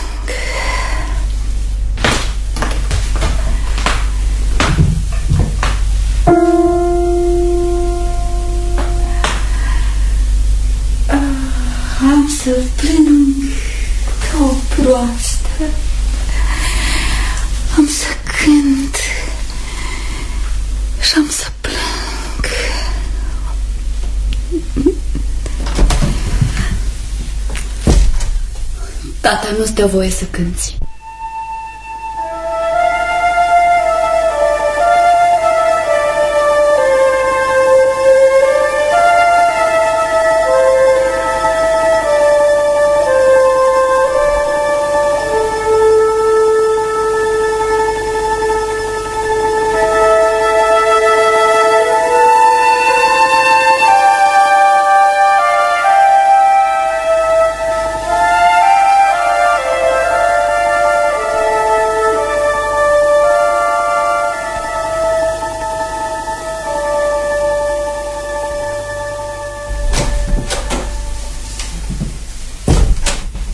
Am să plâng ca o proastă. Am să cânt și am să plâng. Tata nu-ți dă voie să cânți.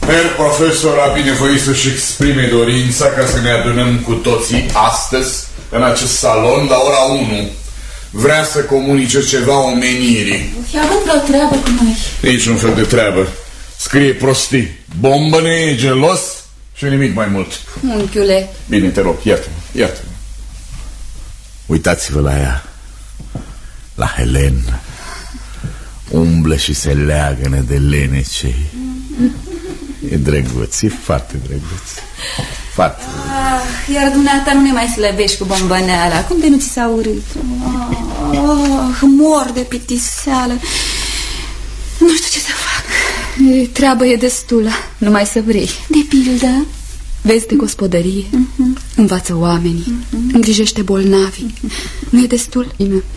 Herr profesor a binevoit să-și exprime dorința ca să ne adunăm cu toții astăzi în acest salon la ora unu. Vrea să comunice ceva omenirii. Și avut vreo treabă cu noi. Nici un fel de treabă. Scrie prostii. Bombăne, gelos și nimic mai mult. Unchiule. Bine, te rog, iartă-mă, iartă-mă. Uitați-vă la ea. La Helen. Umblă și se leagănă de lenecei. E drăguț, e foarte drăguț. Foarte drăguț. Ah, iar dumneata nu ne mai slăbești cu bombăneala. Cum de nu ți s-a urât? Ah, mor de plictiseală. Nu știu ce să fac. Treaba e destulă, numai să vrei. De pildă? Vezi de gospodărie, uh-huh. Învață oamenii, uh-huh. Îngrijește bolnavii, uh-huh. Nu e destul?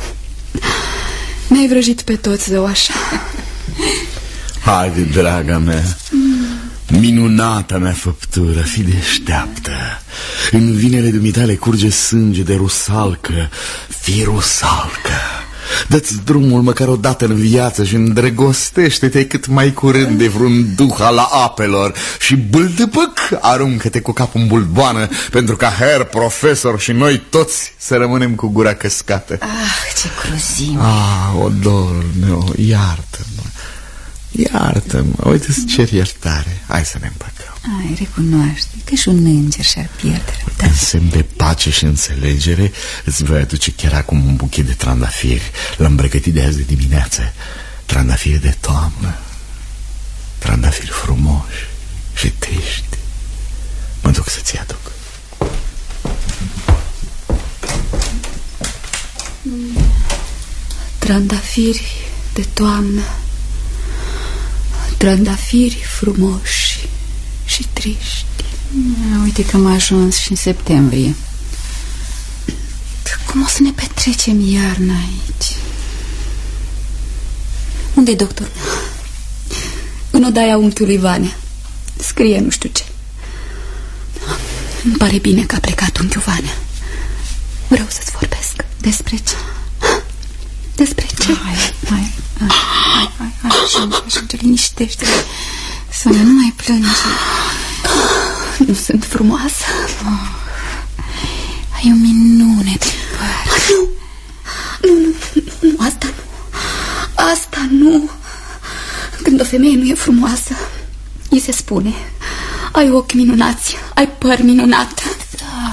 Ne-ai vrăjit pe toți, zău, așa. Haide, draga mea, minunata mea făptură, fi deșteaptă. În vinele dumitale curge sânge de rusalcă. Fii rusalcă. Dă-ți drumul măcar o dată în viață și îndrăgostește-te cât mai curând de vreun duh al apelor. Și bâldăpăc, aruncă-te cu capul în bulboană, pentru ca Herr profesor și noi toți să rămânem cu gura căscată. Ah, ce cruzime. Ah, odorul meu, iartă-mă. Iartă-mă, uite-ți cer iertare. Hai să ne împăcăm. Ai, recunoaște că și un înger și-ar pierde. În semn de pace și înțelegere îți voi aduce chiar acum un buchet de trandafiri. L-am pregătit de azi de dimineață. Trandafiri de toamnă. Trandafiri frumoși și triști. Mă duc să-ți aduc. Trandafiri de toamnă. Trandafiri frumoși și triști. Uite că am ajuns și în septembrie. Cum o să ne petrecem iarna aici? Unde-i doctor? În odaia unchiului Vanea. Scrie nu știu ce. Îmi pare bine că a plecat unchiul Vanea. Vreau să-ți vorbesc. Despre ce? Despre ce? Hai, hai, hai, hai, hai, hai, ajunge, ajunge, liniștește-te. Sonia, nu mai plânge. Nu sunt frumoasă. Oh. Ai o minune de păr. Nu, nu, nu, nu, asta nu. Asta nu. Când o femeie nu e frumoasă, îi se spune: ai ochi minunați, ai păr minunat. Da.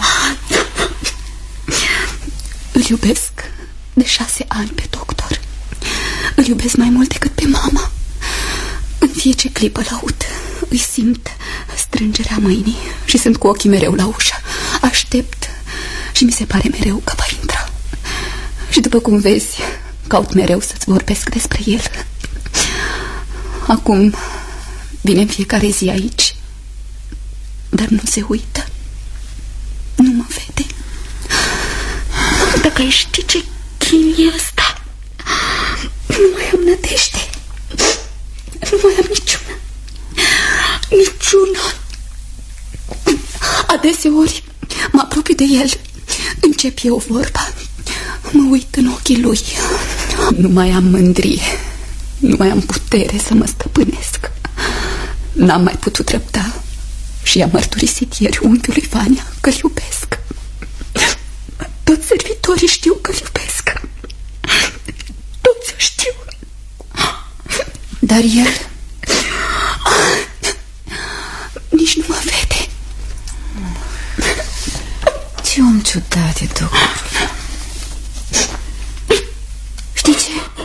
Îl iubesc de șase ani pe doctor. Îl iubesc mai mult decât pe mama. În fiecare clipă l-aud, îi simt strângerea mâinii și sunt cu ochii mereu la ușă. Aștept și mi se pare mereu că va intra. Și după cum vezi, caut mereu să-ți vorbesc despre el. Acum vine în fiecare zi aici, dar nu se uită. Nu mă vede. Dacă ai ști ce chin e ăsta. Nu mai am nădejde. Nu mai am niciuna. Niciuna. Adeseori mă apropiu de el. Încep eu vorba. Mă uit în ochii lui. Nu mai am mândrie. Nu mai am putere să mă stăpânesc. N-am mai putut răbda și i-am mărturisit ieri unchiului Vania că-l iubesc. Toți servitorii știu că-l iubesc. Toți știu. Dar el nici nu mă vede. Ce om ciudat e, doctor. Știi ce?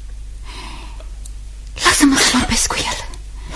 Lasă-mă să vorbesc cu el.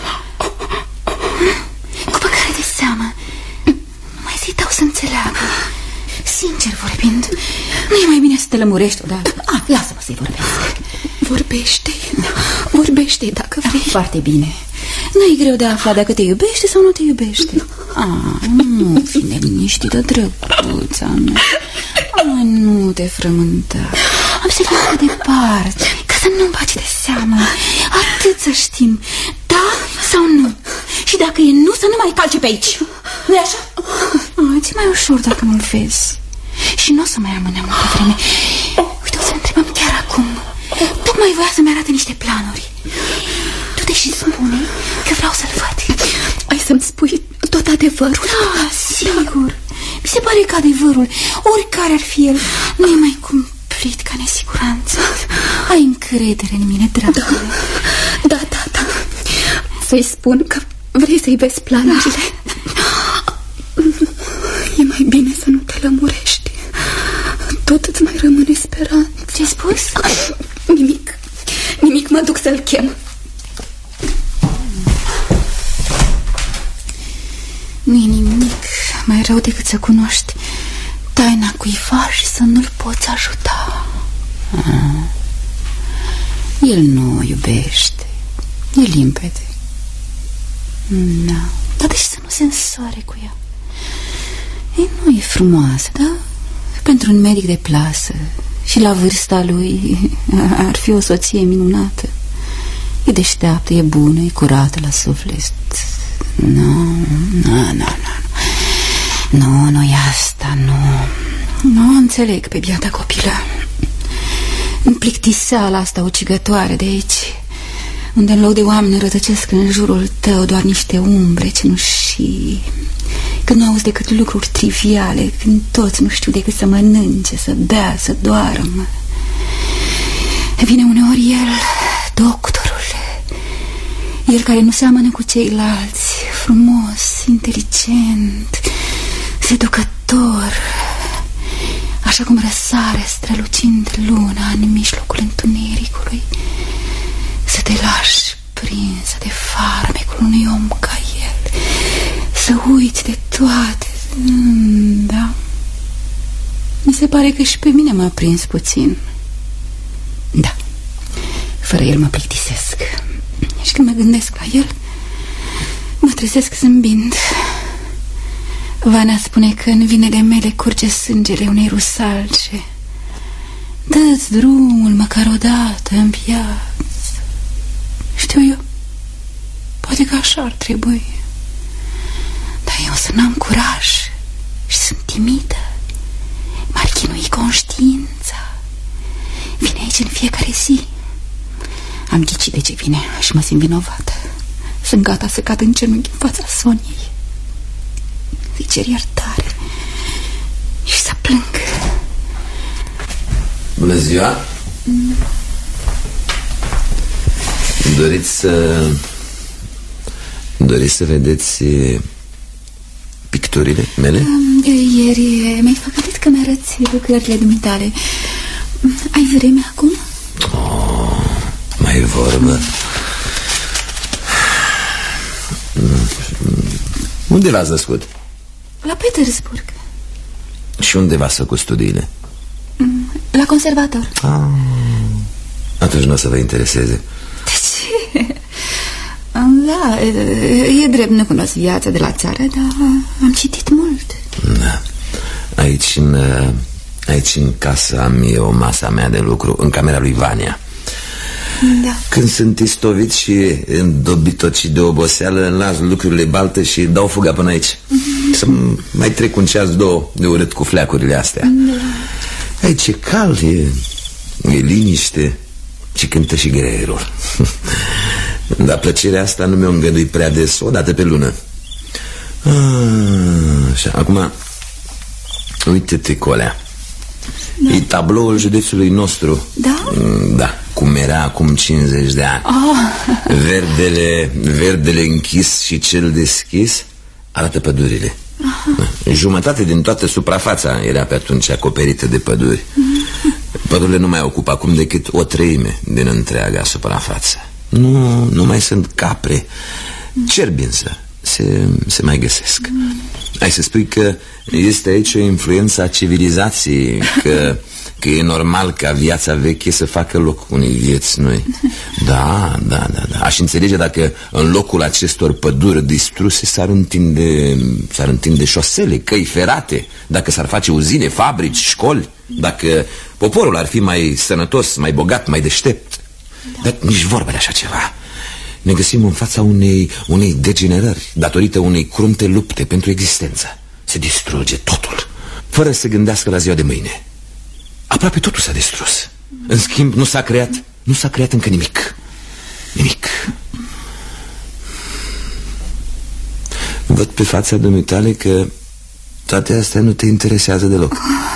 Cu băgare de seamă. Numai să-i dau să înțeleagă. Sincer vorbind, nu e mai bine să te lămurești odată? Ah, lasă-mă să-i vorbesc. Vorbește-i, vorbește-i dacă vrei. Foarte bine. Nu-i greu de a afla dacă te iubește sau nu te iubește. Ah, nu fi neliniștită, drăguța mea. Ah, nu te frământa. Am să-l iau de departe, ca să nu-mi bagi de seamă. Atât să știm, da sau nu. Și dacă e nu, să nu mai calce pe aici. Nu-i așa? Ah, ți-e mai ușor dacă mă vezi. Și nu o să mai rămânem multă vreme. Uite, o să întrebăm chiar acum. Tocmai voia să-mi arate niște planuri. Du-te și spune că vreau să-l văd. Ai să-mi spui tot adevărul? Da, sigur. Mi se pare că adevărul, oricare ar fi el, nu e mai cumplit ca nesiguranță. Ai încredere în mine, dragule. Da, da, da, da. Să-i spun că vrei să-i vezi planurile. E mai bine să nu te lămurești. Tot îți mai rămâne speranță. Ce-ai spus? Nimic. Nimic, mă duc să-l chem. Nu e nimic mai rău decât să cunoști taina cuiva și să nu-l poți ajuta. Ah. El nu o iubește. E limpede. Da. Dar de ce să nu se însoare cu ea? E, nu e frumoasă, da? Pentru un medic de plasă și la vârsta lui ar fi o soție minunată. E deșteaptă, e bună, e curată la suflet. Nu, nu, nu, nu. Nu, nu e asta, nu. Nu înțeleg pe biata copilă. În plictiseala asta ucigătoare de aici, unde în loc de oameni rătăcesc în jurul tău doar niște umbre cenușii, când nu auzi decât lucruri triviale, când toți nu știu decât să mănânce, să bea, să doarmă. Vine uneori el, doctorul, el care nu seamănă cu ceilalți, frumos, inteligent, seducător, așa cum răsare strălucind luna în mijlocul întunericului, să te lași prinsă de farmecul unui om ca el, să uiți de toate. Da, mi se pare că și pe mine m-a prins puțin. Da, fără el mă plictisesc. Și când mă gândesc la el, mă trezesc zâmbind. Vana spune că în vinele mele curge sângele unei rusalce. Dă-ți drumul măcar odată în viață. Știu eu, poate că așa ar trebui. Dar eu să n-am curaj și sunt timidă. M-ar chinui conștiința. Vine aici în fiecare zi. Am ghicit de ce vine și mă simt vinovată. Sunt gata să cad în genunchi în fața Soniei, să-i cer iertare și să plâng. Bună ziua! Mm. Doriți să... Doriți să vedeți picturile mele? De ieri mi-ai făcălit că mi-arăți lucrările dumitale. Ai vreme acum? Oh, mai vorbă. Unde v-ați născut? La Petersburg. Și unde v-ați făcut studiile? La conservator. Ah, atunci nu o să vă intereseze. De ce? Da, e drept, nu cunosc viața de la țară, dar am citit mult. Da. Aici în, aici în casă am eu masa mea de lucru, în camera lui Vania. Da. Când sunt istovit și îndobitocit de oboseală, îmi las lucrurile balte și dau fuga până aici. Mm-hmm. Să mai trec un ceas, două de urât cu fleacurile astea. Da. Aici e cald, e, e liniște și cântă și greierul. Dar plăcerea asta nu mi-o îngădui prea des, o dată pe lună. Așa, acum uite-te, Colea. Da. E tabloul județului nostru. Da? Da, cum era acum cincizeci de ani. Oh. Verdele, verdele închis și cel deschis arată pădurile. Aha. Jumătate din toată suprafața era pe atunci acoperită de păduri. Pădurile nu mai ocupă acum decât o treime din întreaga suprafață. Nu, nu mai sunt capre. Cerbi însă se, se mai găsesc. Ai să spui că este aici o influență a civilizației, că, că e normal ca viața veche să facă loc unei vieți noi. Da, da, da, da. Aș înțelege dacă în locul acestor păduri distruse s-ar întinde, s-ar întinde șosele, căi ferate, dacă s-ar face uzine, fabrici, școli, dacă poporul ar fi mai sănătos, mai bogat, mai deștept. Dar nici vorba de așa ceva. Ne găsim în fața unei, unei degenerări, datorită unei crunte lupte pentru existență. Se distruge totul, fără să gândească la ziua de mâine. Aproape totul s-a distrus. În schimb, nu s-a creat, nu s-a creat încă nimic. Nimic. Văd pe fața dumitale că toate astea nu te interesează deloc.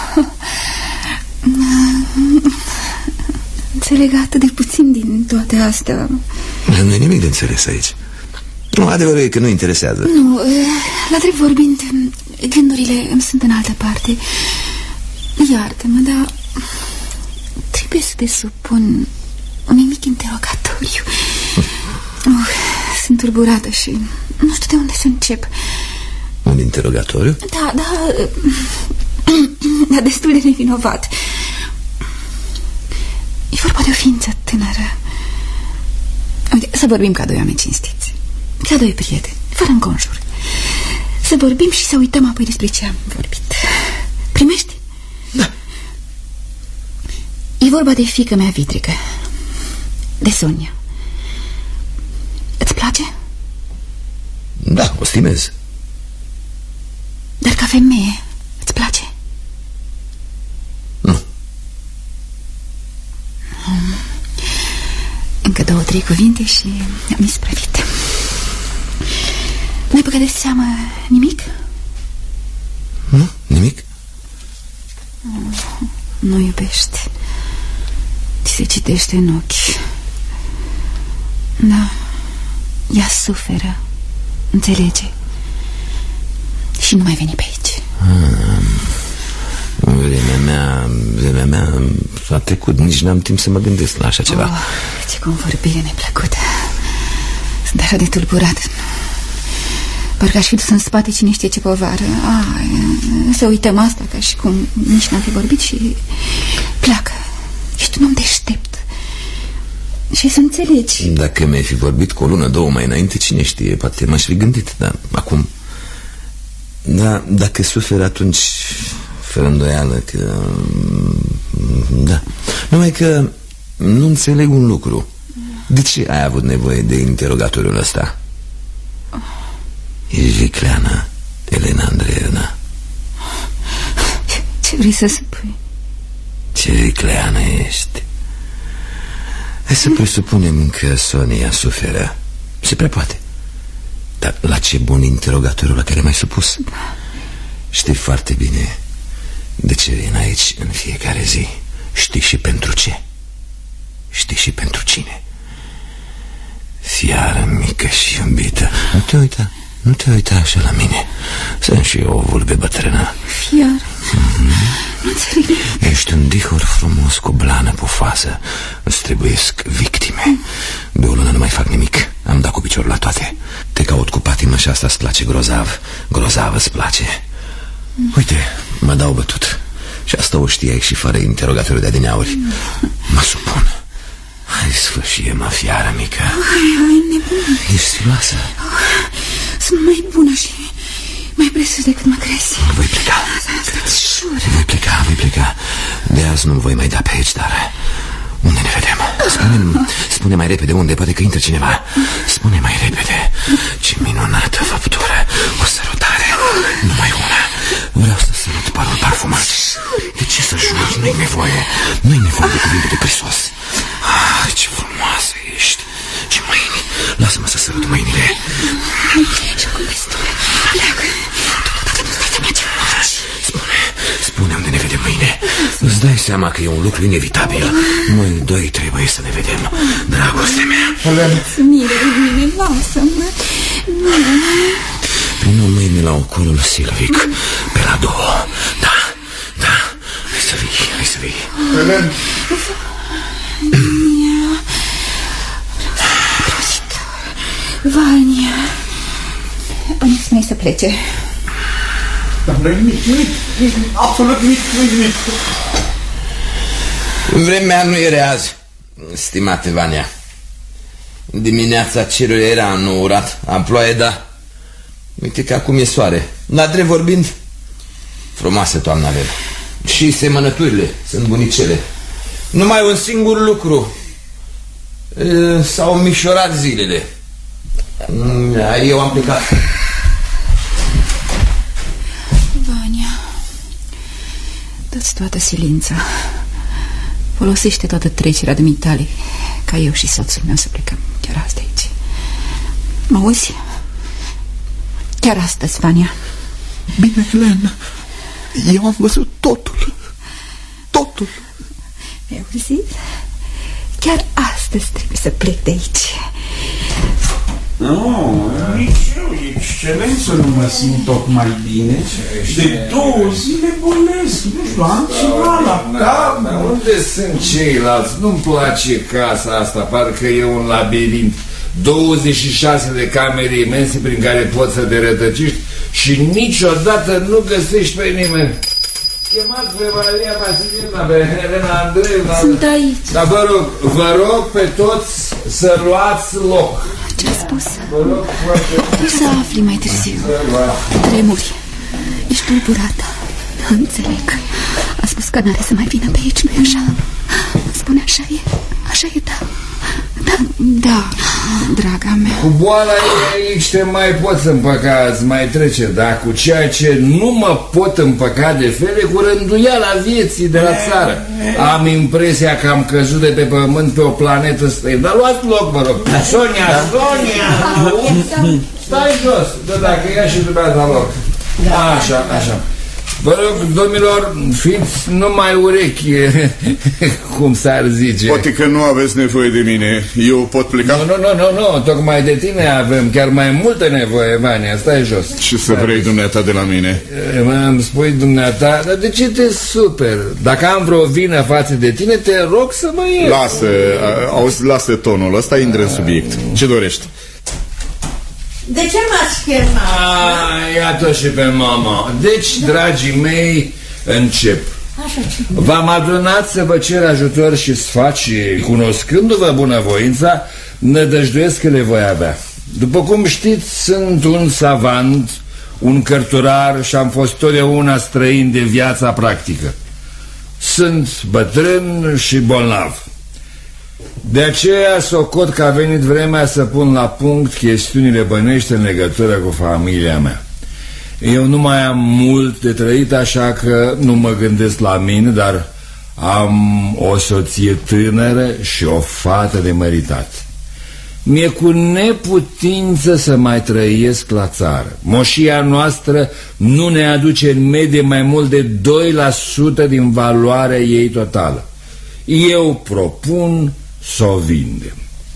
Înțeleg atât de puțin din toate astea. Nu e nimic de înțeles aici. Nu, adevărul e că nu interesează. Nu, la drept vorbind, gândurile îmi sunt în altă parte. Iartă-mă, dar trebuie să te supun unui mic interogatoriu. uh, Sunt turburată și nu știu de unde să încep. Un interogatoriu? Da, da, dar destul de nevinovat. E vorba de o ființă tânără. Uite, să vorbim ca doi oameni cinstiți, ca doi prieteni, fără înconjur. Să vorbim și să uităm apoi despre ce am vorbit. Primești? Da. E vorba de fiica mea vitrică, de Sonia. Îți place? Da, o stimez. Dar ca femeie, îți place? Nu. um, Încă două, trei cuvinte și am isprăvit. N-ai băgat de seamă nimic? Nu, nimic. Nu iubești. Ți se citește în ochi. Da, ea suferă, înțelege. Și nu mai veni pe aici. ah, Vremea mea, vremea mea a trecut. Nici n-am timp să mă gândesc la așa ceva. Oh, ce convorbire neplăcută. Sunt așa de tulburat. Parcă aș fi dus în spate cine știe ce povară. Ah, să uităm asta, ca și cum nici n-am fi vorbit și pleacă. Ești un om deștept și să înțelegi. Dacă mi-ai fi vorbit cu o lună, două mai înainte, cine știe, poate m-aș fi gândit. Dar acum, da, dacă suferi, atunci fără îndoială că... Da. Numai că nu înțeleg un lucru. De ce ai avut nevoie de interogatoriul ăsta? Ești vicleană, Elena Andreevna. Ce vrei să spui? Ce vicleană ești. Hai să presupunem că Sonia suferă. Se prea poate. Dar la ce bun interogatoriul la care m-ai supus? Știi foarte bine de ce vin aici în fiecare zi. Știi și pentru ce. Știi și pentru cine. Fiară mică și iubită. Nu te uita, nu te uita așa la mine. Sunt și eu o vulpe bătrână. Fiară, mm-hmm. Nu înțeleg. Ești un dihor frumos cu blană pufoasă. Îți trebuiesc victime. De o lună nu mai fac nimic. Am dat cu piciorul la toate. Te caut cu patimă și asta îți place grozav. Grozav îți place. Uite, mă dau bătut. Și asta o știai și fără interogatoriu de adineauri. Mă supun. Hai, sfârșie-mă, fiară mică. Hai, hai, nebună. Ești siloasă. Oh, sunt mai bună și mai presus decât mă crezi. Voi pleca. Asta-ți jur. Voi pleca, voi pleca. De azi nu voi mai da pe aici, dar unde ne vedem? Spune, spune mai repede unde, poate că intră cineva. Spune mai repede. Ce minunată făptură. O sărutare. Numai una. Vreau să sărut parul parfumat. De ce să juri? Nu-i nevoie. Nu-i nevoie de cuvinte de prisos. Ah, ce frumoasă ești. Ce mâini. Lasă-mă să sărut mâinile. Și acum destul. Pleacă. Spune, spune unde ne vedem mâine. Îți dai seama că e un lucru inevitabil. Noi doi trebuie să ne vedem. Dragoste mea. Mire de mine, lasă-mă. Prin mâine la ocolul Silvic. Pe la două. Da, da. Hai să vii, hai să vii. Helen. Vania. Îmi spune să plece. Dar nu-i nimic, nimic, absolut nimic, nu-i nimic. Vremea nu era azi, stimate Vania. Dimineața cerul era înnourat, amploaie, da. Uite că acum e soare. La drept vorbind, frumoasă toamnă avem. Și semănăturile sunt bunicele. Numai un singur lucru. S-au mișorat zilele. Eu am plecat. Vania, dă-ți toată silința. Folosește toată trecerea dumitale ca eu și soțul meu să plecăm chiar azi de aici. Mă auzi? Chiar astăzi, Vania. Bine, Elena, eu am văzut totul. Totul. Ai auzit? Chiar astăzi trebuie să plec de aici. Nu, nici eu, excelență, nu mă simt tocmai bine. De două zile bolesc, nu știu, am ceva la cap. Unde sunt ceilalți? Nu-mi place casa asta, parcă e un labirint. douăzeci și șase de camere imense prin care poți să te rătăcești și niciodată nu găsești pe nimeni. Chemați pe Maria Vasilievna, pe Helena Andreevna. Sunt aici. Dar vă rog, vă rog pe toți să luați loc. Ce-a spus? Vă rog, O să afli mai târziu. Tremuri. Ești tulburată. Înțeleg. A spus că n-are să mai vină pe aici, nu-i așa? Spune așa e. Așa e, da. Da, da, draga mea. Cu boala ei aici te mai poți împăca, îți mai trece, dar cu ceea ce nu mă pot împăca de fele, cu rânduiala vieții de la țară. Am impresia că am căzut de pe pământ pe o planetă străină. Dar luați loc, mă rog. Sonia, Sonia! Stai jos, da, dacă ia și dumneavoastră loc. Așa, așa. Vă rog, domnilor, fiți numai urechi, cum s-ar zice. Poate că nu aveți nevoie de mine. Eu pot pleca? Nu, nu, nu, nu, nu. Tocmai de tine avem chiar mai multă nevoie, Vania. Stai jos. Ce să vrei dumneata de la mine? Îmi spui dumneata, dar de ce te super? Dacă am vreo vină față de tine, te rog să mă iei. Lasă, auzi, lasă tonul ăsta, intră în subiect. Ce dorești? De ce m-ați chemat? Ah, iată și pe mama. Deci, dragii mei, încep. V-am adunat să vă cer ajutor și sfat și, cunoscându-vă bunăvoința, nădăjduiesc că le voi avea. După cum știți, sunt un savant, un cărturar și am fost totdeauna străin de viața practică. Sunt bătrân și bolnav. De aceea socot că a venit vremea să pun la punct chestiunile bănești în legătură cu familia mea. Eu nu mai am mult de trăit, așa că nu mă gândesc la mine, dar am o soție tânără și o fată de măritat. Mi-e cu neputință să mai trăiesc la țară. Moșia noastră nu ne aduce în medie mai mult de doi la sută din valoarea ei totală. Eu propun să o vindem.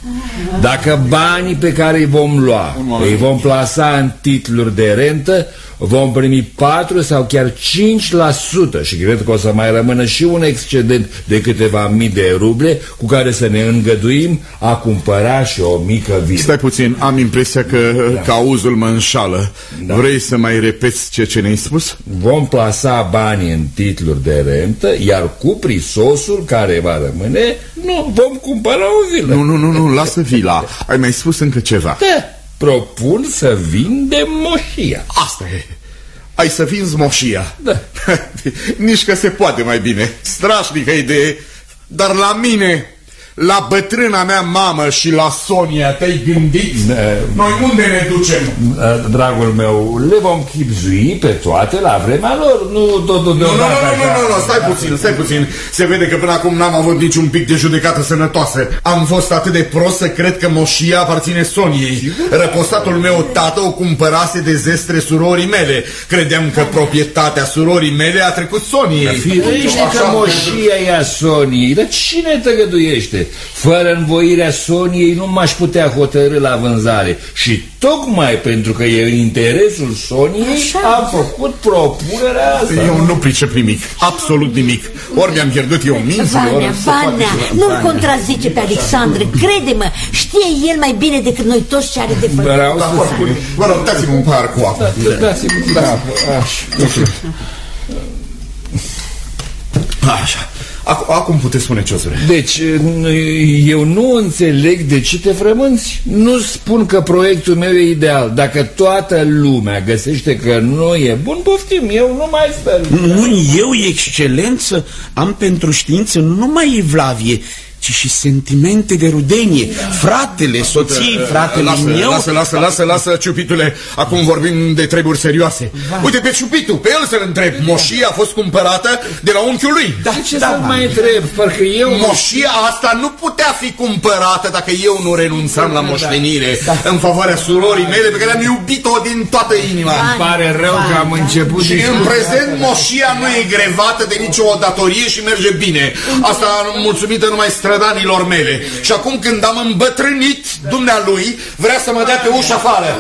Dacă banii pe care îi vom lua îi vom plasa în titluri de rentă, vom primi patru sau chiar cinci la sută și cred că o să mai rămână și un excedent de câteva mii de ruble cu care să ne îngăduim a cumpăra și o mică vină. Stai puțin, am impresia că, da. că auzul mă înșală. Da. Vrei să mai repeți ceea ce ne-ai spus? Vom plasa banii în titluri de rentă, iar cu prisosul care va rămâne, nu, vom cumpăra o vilă. Nu, nu, nu, nu, lasă vila. Ai mai spus încă ceva. Da. Propun să vindem moșia. Asta e. Ai să vinzi moșia. Da. Nici că se poate mai bine. Strașnică idee. Dar la mine, la bătrâna mea mamă și la Sonia, te-ai gândit? Da. Noi unde ne ducem? Dragul meu, le vom chipzui pe toate la vremea lor. Nu tot nu, nu, nu, nu, nu, nu, stai puțin, stai puțin. Se vede că până acum n-am avut niciun pic de judecată sănătoasă. Am fost atât de prost să cred că moșia aparține Soniei. Răposatul meu tată o cumpărase de zestre surorii mele. Credeam că proprietatea surorii mele a trecut Soniei. Firește că moșia e a Soniei. Dar cine tăgăduiește? Fără învoirea Soniei nu m-aș putea hotărî la vânzare. Și tocmai pentru că e în interesul Soniei așa, am făcut propunerea asta. Eu nu pricep nimic, absolut nimic. Ori mi-am pierdut eu mințile. Vania, Vania, nu-l contrazice pe Alexandru. Crede-mă, știe el mai bine decât noi toți ce are de făcut. Vreau să spun. Vă rog, dați-mi un pahar cu apă. Dați-mi un pahar cu apă. Așa. Acum puteți spune ce o să vrei. Deci, eu nu înțeleg de ce te frămânți. Nu spun că proiectul meu e ideal. Dacă toată lumea găsește că nu e bun, poftim, eu nu mai sper. Nu, eu, excelență, am pentru știință nu numai evlavie, ci și sentimente de rudenie. Fratele, soții, fratele lasă, meu... Lasă, lasă, lasă, lasă, Ciupitule. Acum vorbim de treburi serioase. Va. Uite pe Ciupitu, pe el să-l întreb. Moșia a fost cumpărată de la unchiul lui. Da, ce da, să mai întreb? Parcă eu... Moșia asta nu putea fi cumpărată dacă eu nu renunțam la moștenire da. în favoarea surorii mele pe care am iubit-o din toată inima. Îmi pare rău că am început... Și în prezent moșia nu e grevată de nicio datorie și merge bine. Asta mulțumită numai strădanilor mele. Și acum când am îmbătrânit, dumnealui vrea să mă dea pe ușa afară.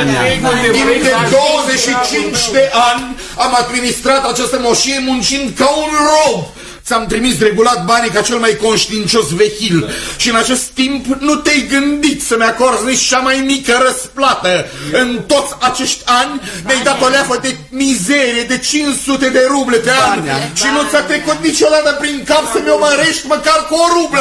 Timp de douăzeci și cinci de ani am administrat această moșie muncind ca un rob. Ți-am trimis regulat banii ca cel mai conștiincios vehil și în acest timp nu te-ai gândit să-mi acorzi nici cea mai mică răsplată. În toți acești ani mi-ai dat o leafă de mizerie de cinci sute de ruble pe an și nu ți-a trecut niciodată prin cap să mi-o mărești măcar cu o rublă.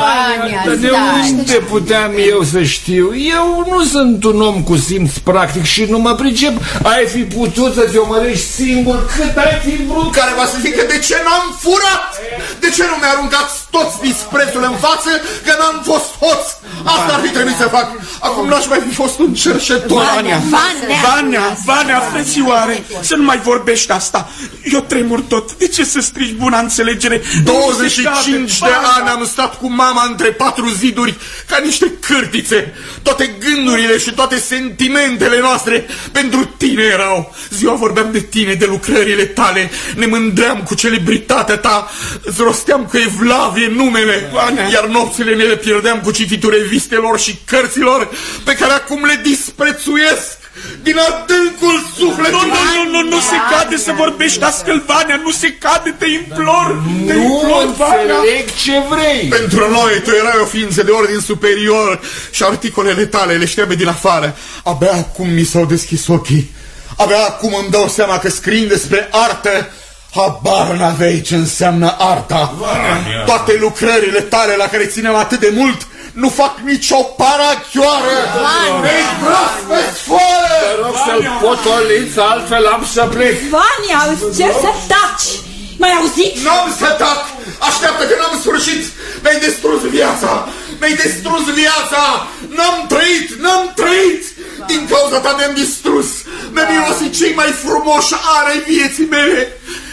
Dar de unde puteam eu să știu? Eu nu sunt un om cu simț practic și nu mă pricep. Ai fi putut să ți-o mărești singur cât ai fi vrut. Care va să zică de ce n-am furat? De ce nu mi-aruncați toți disprețul în față că n-am fost hoț? Asta ar fi trebuit să fac. Acum n-aș mai fi fost un cerșetor. Vania, Vania, Vania, frățioare, să nu mai vorbești asta. Eu tremur tot. De ce să strici buna înțelegere? douăzeci și cinci de ani am stat cu mama între patru ziduri ca niște cârtițe. Toate gândurile și toate sentimentele noastre pentru tine erau. Ziua vorbeam de tine, de lucrările tale, ne mândream cu celebritatea ta, îți rosteam cu evlavie numele, iar nopțile ne le pierdeam cu cititul revistelor și cărților pe care acum le disprețuiesc din adâncul sufletului. Nu, nu, nu, nu se cade să vorbești astfel, Vania, nu se cade, te implor. Te nu implor, înțeleg ce vrei. Pentru noi tu erai o ființă de ordin superior și articolele tale le știam din afară. Abia acum mi s-au deschis ochii. Abia acum îmi dau seama că scriind despre artă, habar n-aveai ce înseamnă arta. Vania. Toate lucrările tale la care țineam atât de mult nu fac nicio parachioară. Ei, proaspăt, foară! Te rog să-l potoliți, altfel am să plec. Vania, îți cer să taci. M-ai auzit? N-am să tac. Așteaptă că n-am sfârșit. Mi-ai distrus viața. Mi-ai distrus viața. N-am trăit, n-am trăit. Din cauza ta mi-am distrus. Mi-am mirosit cei mai frumoși ani ai vieții mele.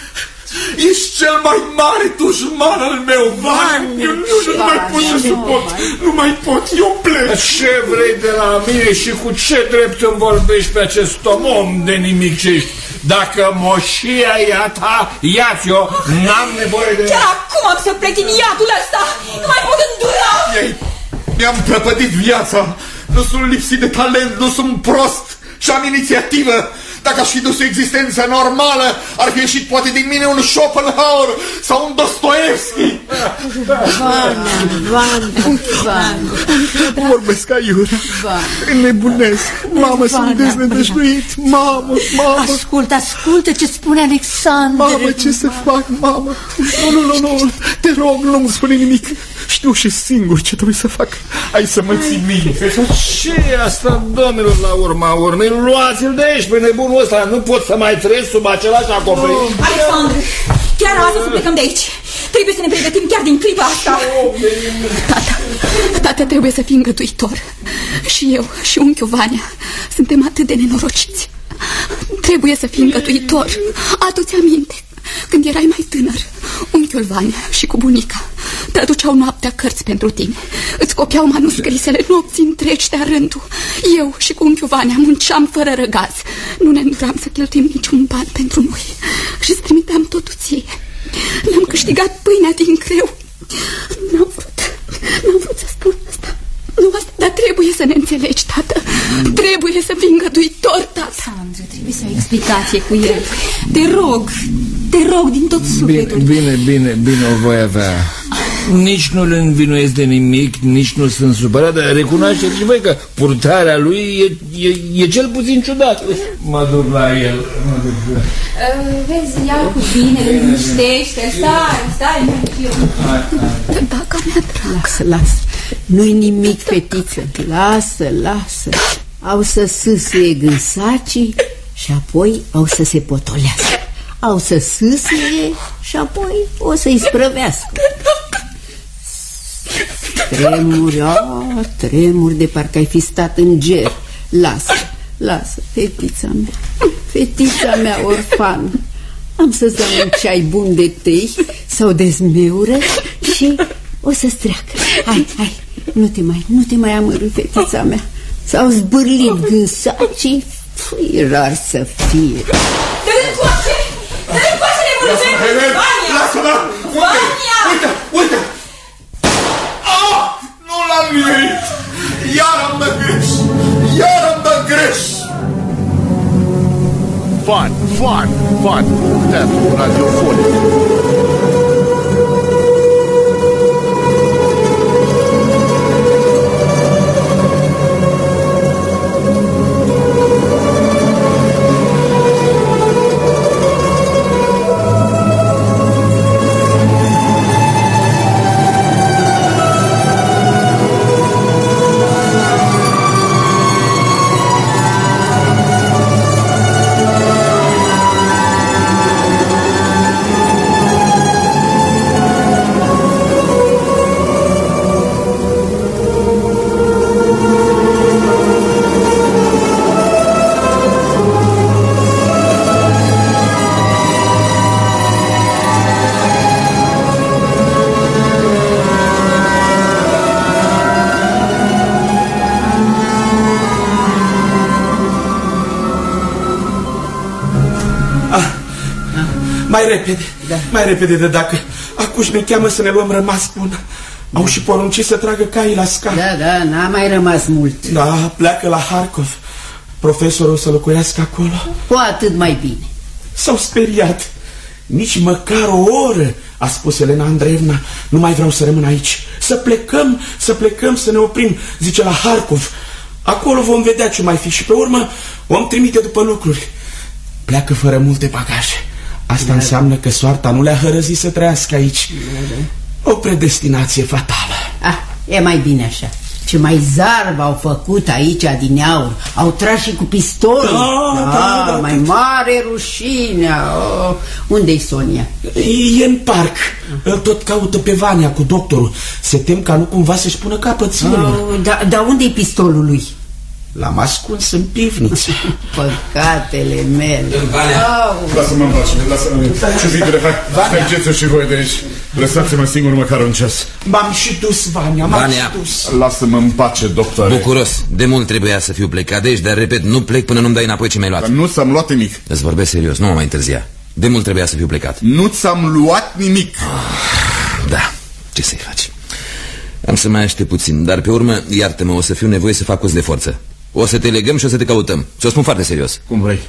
Ești cel mai mare dușman al meu, Vania. Eu, eu nu mai pot să suport. Nu mai pot, eu plec. Ce vrei de la mine și cu ce drept îmi vorbești pe acest om de nimic ce ești? Dacă moșia e a ta, ia-ți-o, n-am nevoie de... Chiar acum am să plec din iadul ăsta. Nu mai pot îndura. Mi-am prăpădit viața. Nu sunt lipsit de talent, nu sunt prost și am inițiativă. Dacă aș fi dus o existență normală, ar fi ieșit poate din mine un Schopenhauer sau un Dostoevski. Vania, Vania, Vania. Vorbesc aiurea. Înnebunesc. Mamă, sunt deznădăjduit. Mamă, mamă. Ascultă, ascultă ce spune Alexandru. Mamă, ce să fac, mamă? Nu, nu, nu, nu. Te rog, nu-mi spune nimic. Știu și singur ce trebuie să fac. Hai să mă ții minte. Ce e asta, domnilor, la urma urmei? Luați-l de aici pe nebunul ăsta. Nu pot să mai trăiesc sub același acoperiș. Alexandru, chiar asta să plecăm de aici. Trebuie să ne pregătim chiar din clipa asta. Tata, tata trebuie să fii îngăduitor. Și eu și unchiul Vania suntem atât de nenorociți. Trebuie să fii îngăduitor. Adu-ți aminte, când erai mai tânăr, unchiul Vania și cu bunica traduceau noaptea cărți pentru tine. Îți copiau manuscrisele nopți întregi de-a rândul. Eu și cu unchiul Vania munceam fără răgaz. Nu ne înduram să cheltuim niciun ban pentru noi și îți trimiteam totul ție. Ne-am câștigat pâinea din greu. N-am vrut, n-am vrut să spun asta. Nu asta, dar trebuie să ne înțelegi, tată. Trebuie să fii îngăduitor, tată. Sandra, trebuie să ai explicație cu el. Te rog, te rog din tot sufletul. Bine, bine, bine, bine o voi avea. Nici nu-l învinuiesc de nimic, nici nu sunt supărat, dar recunoașteți și voi că purtarea lui e, e, e cel puțin ciudat. Mă duc la el. Mă duc la... Uh, vezi, ia cu bine, liniștește, stai, stai, eu. Dacă mi-a drag. Lasă, lasă. Nu-i nimic, fetiță. Lasă, lasă. Au să sâsâie gânsacii și apoi au să se potolească. Au să sâsâie și apoi o să-i sprăvească. tremuri, oh, tremuri de parcă ai fi stat în ger. Lasă, lasă, fetița mea, fetița mea orfană. Am să-ți dau un ceai bun de tei sau de zmeură și o să-ți treacă. Hai, hai, nu te mai, nu te mai amărâi, fetița mea. S-au zbârlit gânsacii, fui rar să fie. Dă-l încoace! Dă-l încoace, nemulțumit! Vania! Lasă-mă! Vania! Uite, uite! Ah! Nu l-am nimerit! Iar am dat greș! Iar am dat greș! Fan, fan, fan, teatru radiofonic. Mai repede, da. mai repede de dacă acuși ne cheamă să ne luăm rămas bun. Au și poruncit să tragă caii la scară. Da, da, n-a mai rămas mult. Da, pleacă la Harkov. Profesorul o să locuiască acolo. Cu atât mai bine. S-au speriat. Nici măcar o oră, a spus Elena Andreevna. Nu mai vreau să rămân aici. Să plecăm, să plecăm, să ne oprim, zice, la Harkov. Acolo vom vedea ce mai fi și pe urmă vom trimite după lucruri. Pleacă fără multe bagaje. Asta da, înseamnă că soarta nu le-a hărăzit să trăiască aici. Da, da. O predestinație fatală. Ah, e mai bine așa. Ce mai zarb au făcut aici adineauri. Au tras și cu pistolul. Da, da, da, da, mai da. Mare rușine. Oh, unde-i Sonia? E în parc. Îl tot caută pe Vania cu doctorul. Se tem ca nu cumva să-și pună capăt zilelor. Oh, dar da, unde-i pistolul lui? L-am ascuns în pivniță. Păcatele mele. Oh. Lasă-mă în pace, lasă-mă. Ce zic de fapt? Mergeți-o și voi de aici. Lăsați-mă singur măcar un ceas. M-am și dus, Vania, m-am și dus. Lasă-mă în pace, doctore. Bucuros, de mult trebuia să fiu plecat de aici, dar repet, nu plec până nu-mi dai înapoi ce mi-ai luat. Dar nu ți-am luat nimic. Îți vorbesc serios, nu mă mai întârzia. De mult trebuia să fiu plecat. Nu ți-am luat nimic. Da, ce să-i faci? Am să mai aștept puțin, dar pe urmă, iartă-mă, o să fiu nevoie să fac uz de forță. O să te legăm și o să te căutăm. Ți-o spun foarte serios. Cum vrei.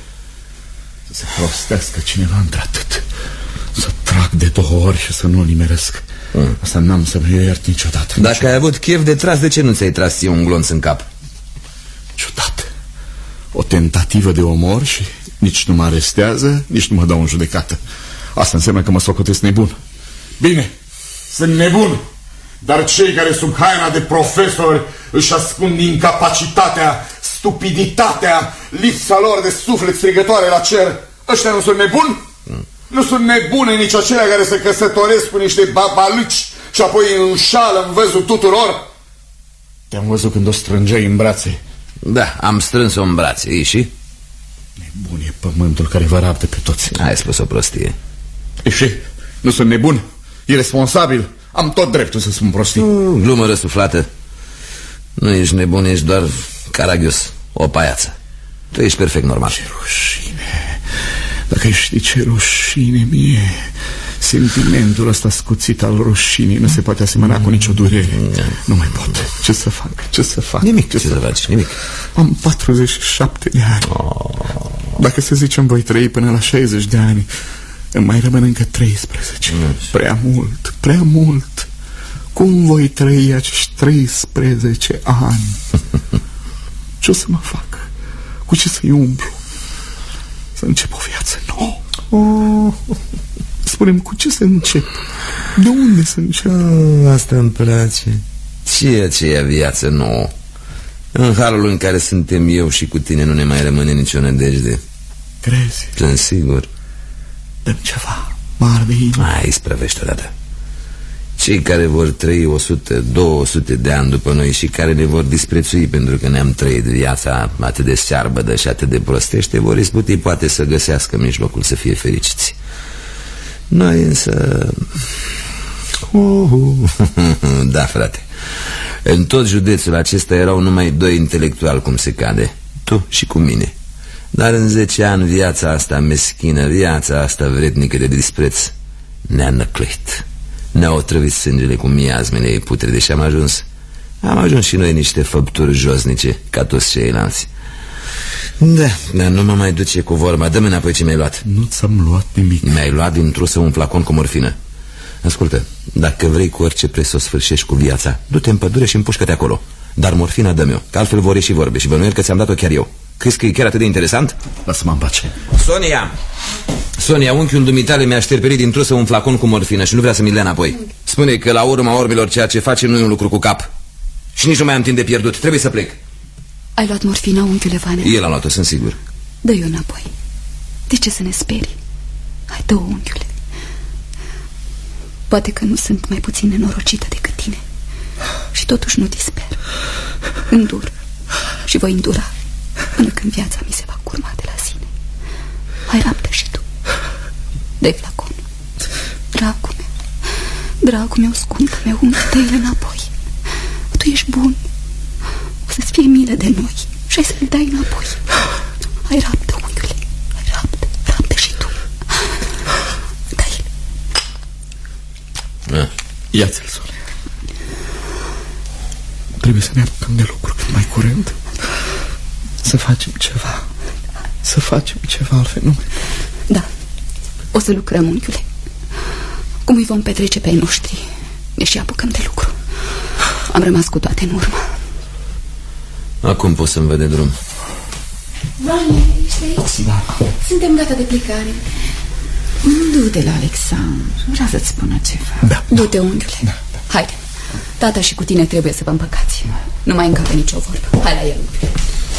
Să se prostească cineva într-atât. Să trag de două ori și să nu-l nimeresc. mm. Asta n-am să mă iert niciodată. Dacă niciodată. Ai avut chef de tras, de ce nu ți-ai tras ție un glonț în cap? Ciudat. O tentativă de omor și nici nu mă arestează, nici nu mă dau în judecată. Asta înseamnă că mă socotesc nebun. Bine, sunt nebun. Dar cei care sub haina de profesori își ascund incapacitatea, stupiditatea, lipsa lor de suflet strigătoare la cer, ăștia nu sunt nebuni? Mm. Nu sunt nebune nici acelea care se căsătoresc cu niște babaluci și apoi înșală în văzul tuturor? Te-am văzut când o strângeai în brațe. Da, am strâns-o în brațe, ei și? Nebun e pământul care vă rabdă pe toți. Ai spus o prostie. E și? Nu sunt nebun? Irresponsabil? Am tot dreptul să spun prostii. mm, Glumă răsuflată. Nu ești nebun, ești doar caragios, o paiață. Tu ești perfect normal. Ce rușine. Dacă știi ce rușine mie. Sentimentul ăsta scuțit al rușinii nu se poate asemăna mm. cu nicio durere. mm. Nu mai pot. Ce să fac? Ce să fac? Nimic. Ce, ce să, să faci? Nimic. Am patruzeci și șapte de ani. oh. Dacă să zicem voi trăi până la șaizeci de ani, îmi mai rămân încă treisprezece. mm. Prea mult, prea mult. Cum voi trăi acești treisprezece ani? Ce o să mă fac? Cu ce să-i umblu? Să încep o viață nouă. oh. Spune-mi, cu ce să încep? De unde să încep? oh, Asta îmi place. Ce aceea viață nouă? În halul în care suntem eu și cu tine nu ne mai rămâne nicio nădejde. Crezi? Sunt sigur. Dă-mi ceva, mare de inimă. Hai, isprăvește odată. Cei care vor trăi o sută, două sute de ani după noi și care ne vor disprețui pentru că ne-am trăit viața atât de searbădă și atât de prostește, vor izbuti poate să găsească mijlocul să fie fericiți. Noi însă... Uh, da, frate, în tot județul acesta erau numai doi intelectuali, cum se cade, tu și cu mine. Dar în zece ani viața asta meschină, viața asta vrednică de dispreț ne-a năclit. Ne-au otrăvit sângele cu miazmele ei putrede și am ajuns Am ajuns și noi niște făpturi josnice, ca toți ceilalți. Da, dar nu mă mai duce cu vorba. Dă-mi înapoi ce mi-ai luat. Nu ți-am luat nimic. Mi-ai luat din trusă un flacon cu morfină. Ascultă, dacă vrei cu orice preț să o sfârșești cu viața, du-te în pădure și împușcă-te acolo. Dar morfina dă-mi-o, că altfel vor ieși vorbe și bănuiel că ți-am dat-o chiar eu. Crezi că e chiar atât de interesant? Lasă-mă în pace. Sonia! Sonia, unchiul dumitale mi-a șterperit din trusă un flacon cu morfină și nu vrea să mi-l dea înapoi. Spune că la urma urmelor ceea ce face nu e un lucru cu cap. Și nici nu mai am timp de pierdut, trebuie să plec. Ai luat morfina, unchiule Vane? El a luat-o, sunt sigur. Dă-i-o înapoi. De ce să ne sperii? Hai, dă-o, unchiule. Poate că nu sunt mai puțin nenorocită decât tine și totuși nu disper. Îndur și voi îndura până când viața mi se va curma de la sine. Hai, raptă și tu. Dă-i flacon. Dragul meu, dragul meu, scumpul meu, unchi, dă-i înapoi. Tu ești bun. O să-ți fie milă de noi și ai să-l dai înapoi. Hai, raptă, unchiule. Hai, raptă, raptă și tu. Dă-i-l. Ah. Ia-ți-l, Sonia. Trebuie să ne apucăm de lucru cât mai curând. Să facem ceva. Să facem ceva, altfel nu mai... Da, o să lucrăm, unchiule. Cum îi vom petrece pe ai noștri, ne și apucăm de lucru. Am rămas cu toate în urmă. Acum pot să-mi văd de drum. Vane, ești aici? Da. Suntem gata de plecare. Du-te la Alexandru, vreau să-ți spună ceva. Da. Du-te, unchiule. Da, da. Haide, tata și cu tine trebuie să vă împăcați. Nu mai încape nicio vorbă. Hai la el, unchiule.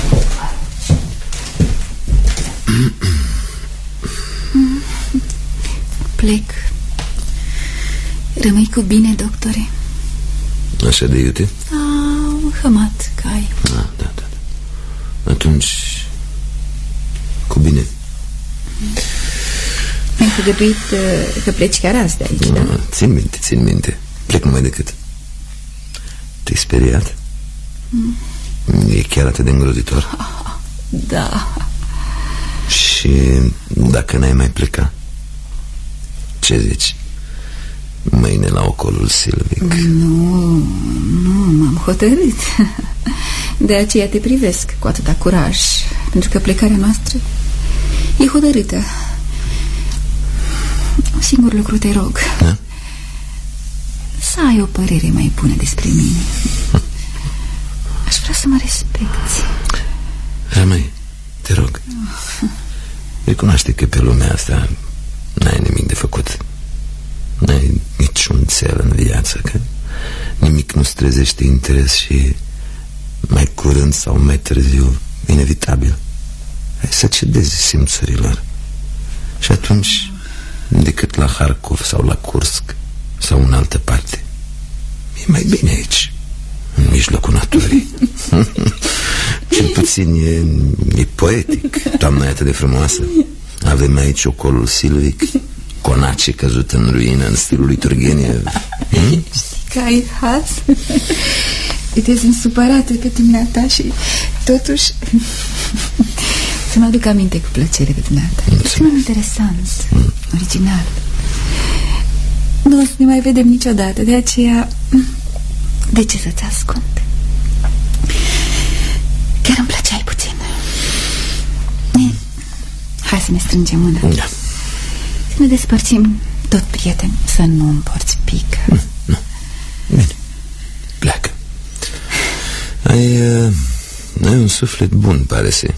Plec. Rămâi cu bine, doctore. Așa de iute? Au, hămat, cai. Ah, da, da, da. Atunci, cu bine. Mi-ai făgăduit uh, că pleci chiar azi de aici, ah, da? Țin minte, țin minte. Plec numai decât. Te-ai speriat? Mm. E chiar atât de îngrozitor? Ah, da. Și dacă n-ai mai pleca, ce zici? Mâine la ocolul Silvic. Nu, nu, m-am hotărât. De aceea te privesc cu atâta curaj, pentru că plecarea noastră e hotărâtă. Un singur lucru te rog, da? Să ai o părere mai bună despre mine. Aș vrea să mă respecti. Rămâi, te rog. Recunoaște că pe lumea asta n-ai nimic de făcut. N-ai niciun cel în viață, că nimic nu-ți trezește interes și mai curând sau mai târziu, inevitabil, ai să cedezi simțurilor. Și atunci, decât la Harkov sau la Kursk sau în altă parte, e mai bine aici, în mijlocul naturii. Cel puțin e, e poetic. Toamna e atât de frumoasă. Avem aici ocolul Silvic, conace căzut în ruină în stilul lui Turgenev. Hmm? Știi că ai has? Uite, sunt supărată pe dumneata și totuși să-mi aduc aminte cu plăcere pe dumneata. Este mai interesant, mm. original. Nu o să ne mai vedem niciodată, de aceea de ce să-ți ascund? Chiar îmi plăceai puțin. Mm. Hai să ne strângem mâna. Da. Să ne despărțim tot prieteni. Să nu împorți pic. Nu, nu. Bine, pleacă. Ai, uh, ai un suflet bun, pare să.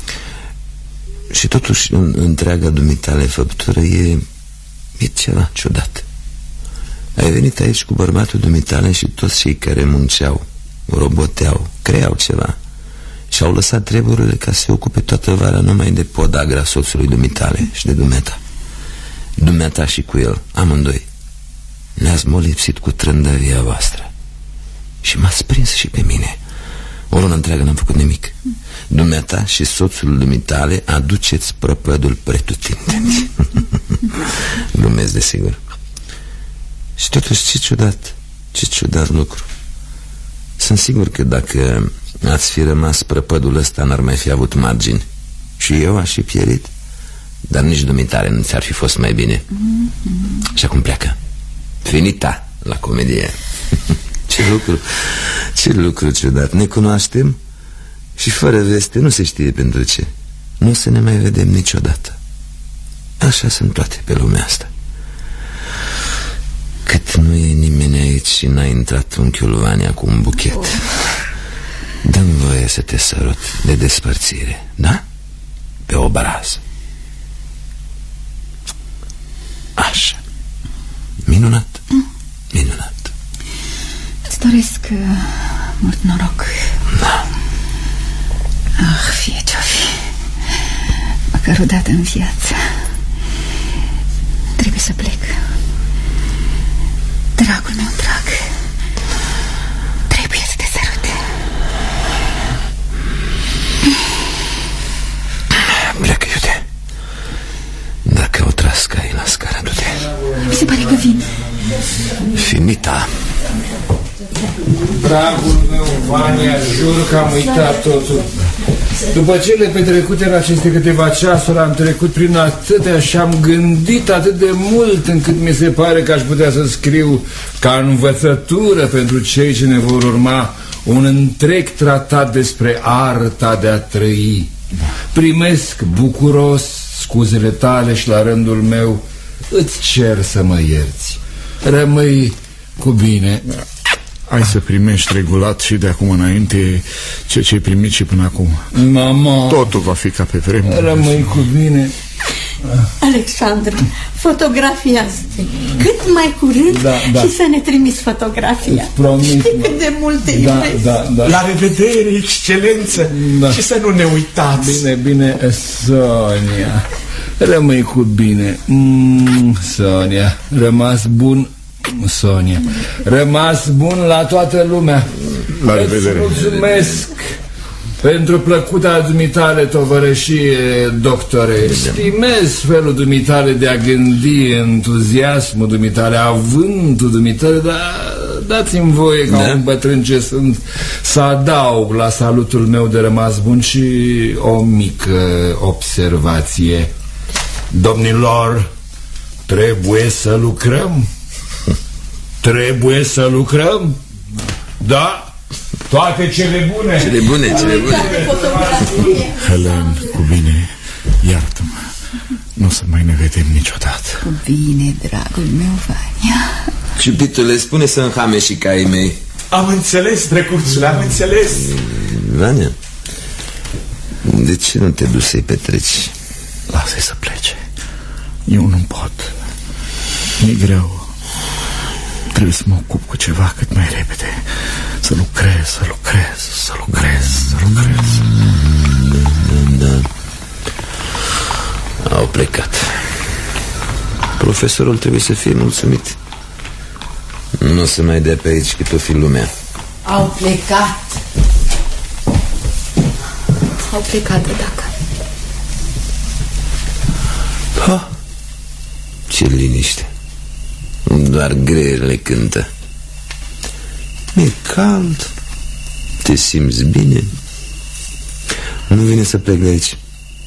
Și totuși în întreaga dumitale făptură e, e ceva ciudat. Ai venit aici cu bărbatul dumitale și toți cei care munceau, roboteau, creau ceva și au lăsat treburile ca să se ocupe toată vara numai de podagra soțului dumitale și de dumneata. Dumneata și cu el, amândoi. ne-ați molipsit cu trândăvia voastră și m-ați prins și pe mine. O lună întreagă n-am făcut nimic. Dumneata și soțul dumitale aduceți prăpădul pretutindeni. Glumesc, desigur. Și totuși, ce ciudat, ce ciudat lucru. Sunt sigur că dacă ați fi rămas prăpădul ăsta, n-ar mai fi avut margini. Și eu aș fi pierit. Dar nici dumitare nu ți-ar fi fost mai bine. Mm-hmm. Și acum pleacă. Finita la comedie. Ce lucru, ce lucru ciudat. Ne cunoaștem și fără veste nu se știe pentru ce. Nu o să ne mai vedem niciodată. Așa sunt toate pe lumea asta. Cât nu e nimeni aici și n-a intrat unchiul Vania cu un buchet, oh. Dă-mi voie să te sărut de despărțire, da? Pe obraz. Așa. Minunat. Minunat. Îți doresc uh, mult noroc. Da. Ah, fie ce-o fi, măcar o dată în viață. Trebuie să plec. Dragul meu drag, trebuie să te sărut. Pleacă, iute. Dacă o tras cai la scară, du-te. Mi se pare că vin. Finita. Dragul meu, Vania, jur că am uitat totul. După cele petrecute în aceste câteva ceasuri, am trecut prin atâtea și am gândit atât de mult încât mi se pare că aș putea să scriu ca învățătură pentru cei ce ne vor urma un întreg tratat despre arta de a trăi. Primesc bucuros scuzele tale și la rândul meu îți cer să mă ierți. Rămâi cu bine. Ai să primești regulat și de acum înainte ce ce-ai primit și până acum. Mama, totul va fi ca pe vremuri. Rămâi cu bine. Alexandru, fotografiați-te cât mai curând, da, da. Și să ne trimiți fotografia. Știi cât de multe da, iubesc. da, da. La revedere, excelență, da. Și să nu ne uitați. Bine, bine, Sonia. Rămâi cu bine. mm, Sonia, rămas bun. Sonia, rămas bun la toată lumea. La revedere. Îți mulțumesc pentru plăcuta dumitale tovărășie, doctore. Stimez felul dumitale de a gândi, entuziasmul dumitale, avântul dumitale, dar dați-mi voie ca da? un bătrân ce sunt să adaug la salutul meu de rămas bun și o mică observație. Domnilor, trebuie să lucrăm. Trebuie să lucrăm. Da? Toate cele bune. Cele bune, cele bune. Helen, cu bine, iartă-mă. Nu o să mai ne vedem niciodată. Cu bine, dragul meu, Vania. Ciupitule, spune să înhame și caii mei. Am înțeles, drăguțule, am înțeles. Vania, de ce nu te duci să-i petreci? Lasă-i să plece. Eu nu pot. E greu. Trebuie să mă ocup cu ceva cât mai repede. Să lucrez, să lucrez, să lucrez, să lucrez. Da, da. Au plecat. Profesorul trebuie să fie mulțumit. Nu o să mai dea pe aici cât o fi lumea. Au plecat. Au plecat, dacă. Ha, ce liniște. Doar greierele cântă. E cald. Te simți bine? Nu vine să plec de aici.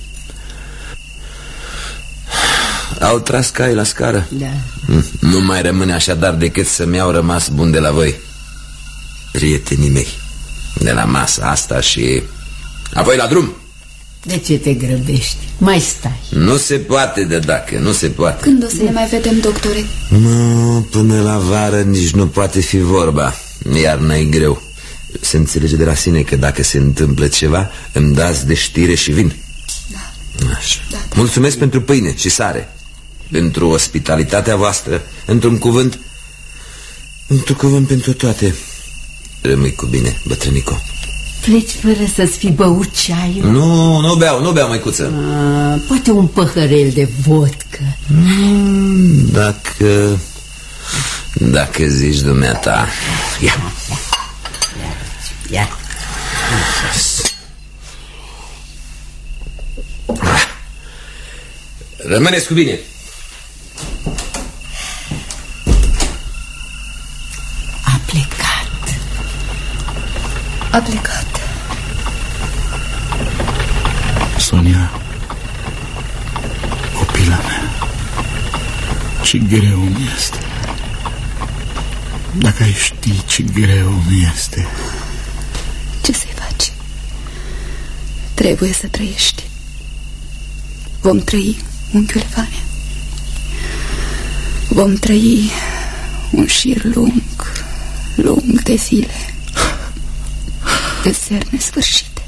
Au tras cai la scară? Da. Nu mai rămâne așadar decât să-mi iau rămas bun de la voi, prietenii mei, de la masa asta și apoi la drum. De ce te grăbești? Mai stai. Nu se poate de dacă, nu se poate. Când o să ne mai vedem, doctore? Nu, până la vară nici nu poate fi vorba. Iarna e greu. Se înțelege de la sine că dacă se întâmplă ceva, îmi dați de știre și vin. Da. Așa. Da, da. Mulțumesc pentru pâine și sare, pentru ospitalitatea voastră, într-un cuvânt, într-un cuvânt pentru toate. Rămâi cu bine, bătrânico. Pleci fără să-ți fi băut ceaiul? Nu, nu beau, nu beau, măicuță. A, poate un păhărel de vodcă. mm, Dacă Dacă zici dumneata. Ia. Ia. Rămâneți cu bine. A plecat. A plecat. Sonia, copila mea, ce greu mi este. Dacă ai ști ce greu mi este. Ce să-i faci? Trebuie să trăiești. Vom trăi, unchiule Vania. Vom trăi un șir lung, lung de zile, de seri nesfârșite.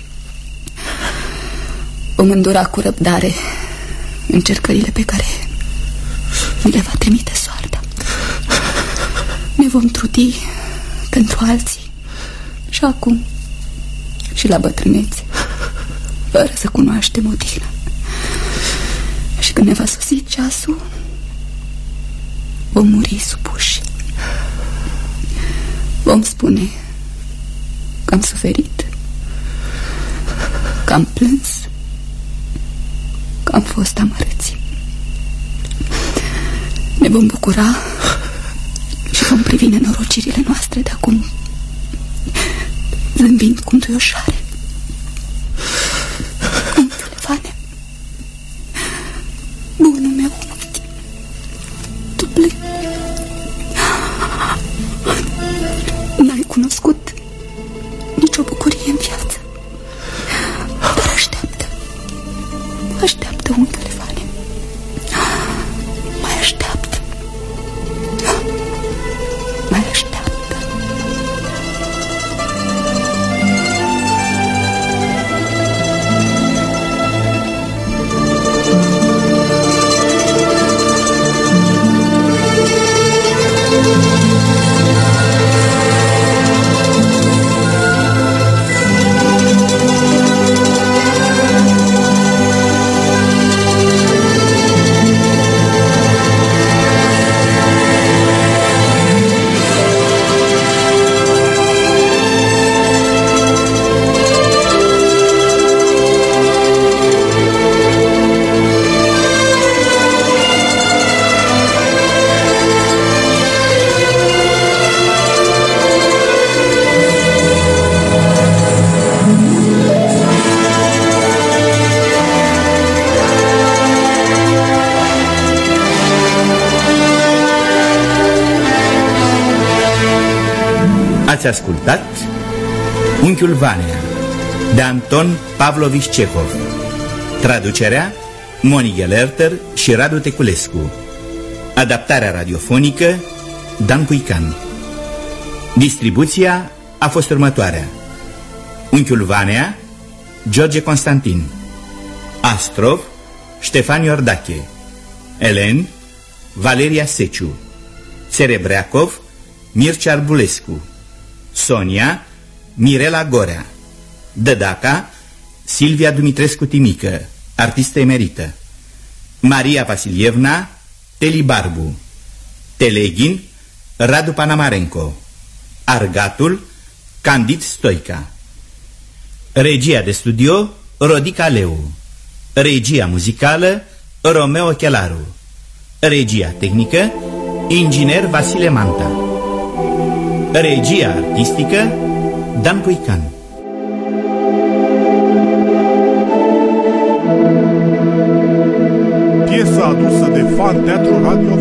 Vom îndura cu răbdare încercările pe care mi le va trimite soarta. Ne vom trudi pentru alții și acum și la bătrânețe, fără să cunoaștem odihnă. Și când ne va sosi ceasul, vom muri supuși. Vom spune că am suferit, că am plâns, că am fost amărâți. Ne vom bucura și vom privi nenorocirile noastre de acum, zâmbind cu înduioșare. Unchiule Vania, bunul meu, tu plângi. N-ai cunoscut nicio bucurie în viață. Dar așteaptă, așteaptă, unchiule Vania. Mai așteaptă, mai așteaptă. Ați ascultat Unchiul Vania de Anton Pavlovici Cehov. Traducerea Moni Gelerter și Radu Teculescu. Adaptarea radiofonică Dan Puican. Distribuția a fost următoarea: Unchiul Vania, George Constantin; Astrov, Ștefan Iordache; Elen, Valeria Seciu; Serebreacov, Mircea Arbulescu; Sonia, Mirela Gorea; Dădaca, Silvia Dumitrescu Timică, artistă emerită; Maria Vasilievna, Teli Barbu; Teleghin, Radu Panamarenko; Argatul, Candid Stoica. Regia de studio, Rodica Leu. Regia muzicală, Romeo Chelaru. Regia tehnică, inginer Vasile Manta. Regia artistică, Dan Puican. Piesa adusă de Fan Teatru Radio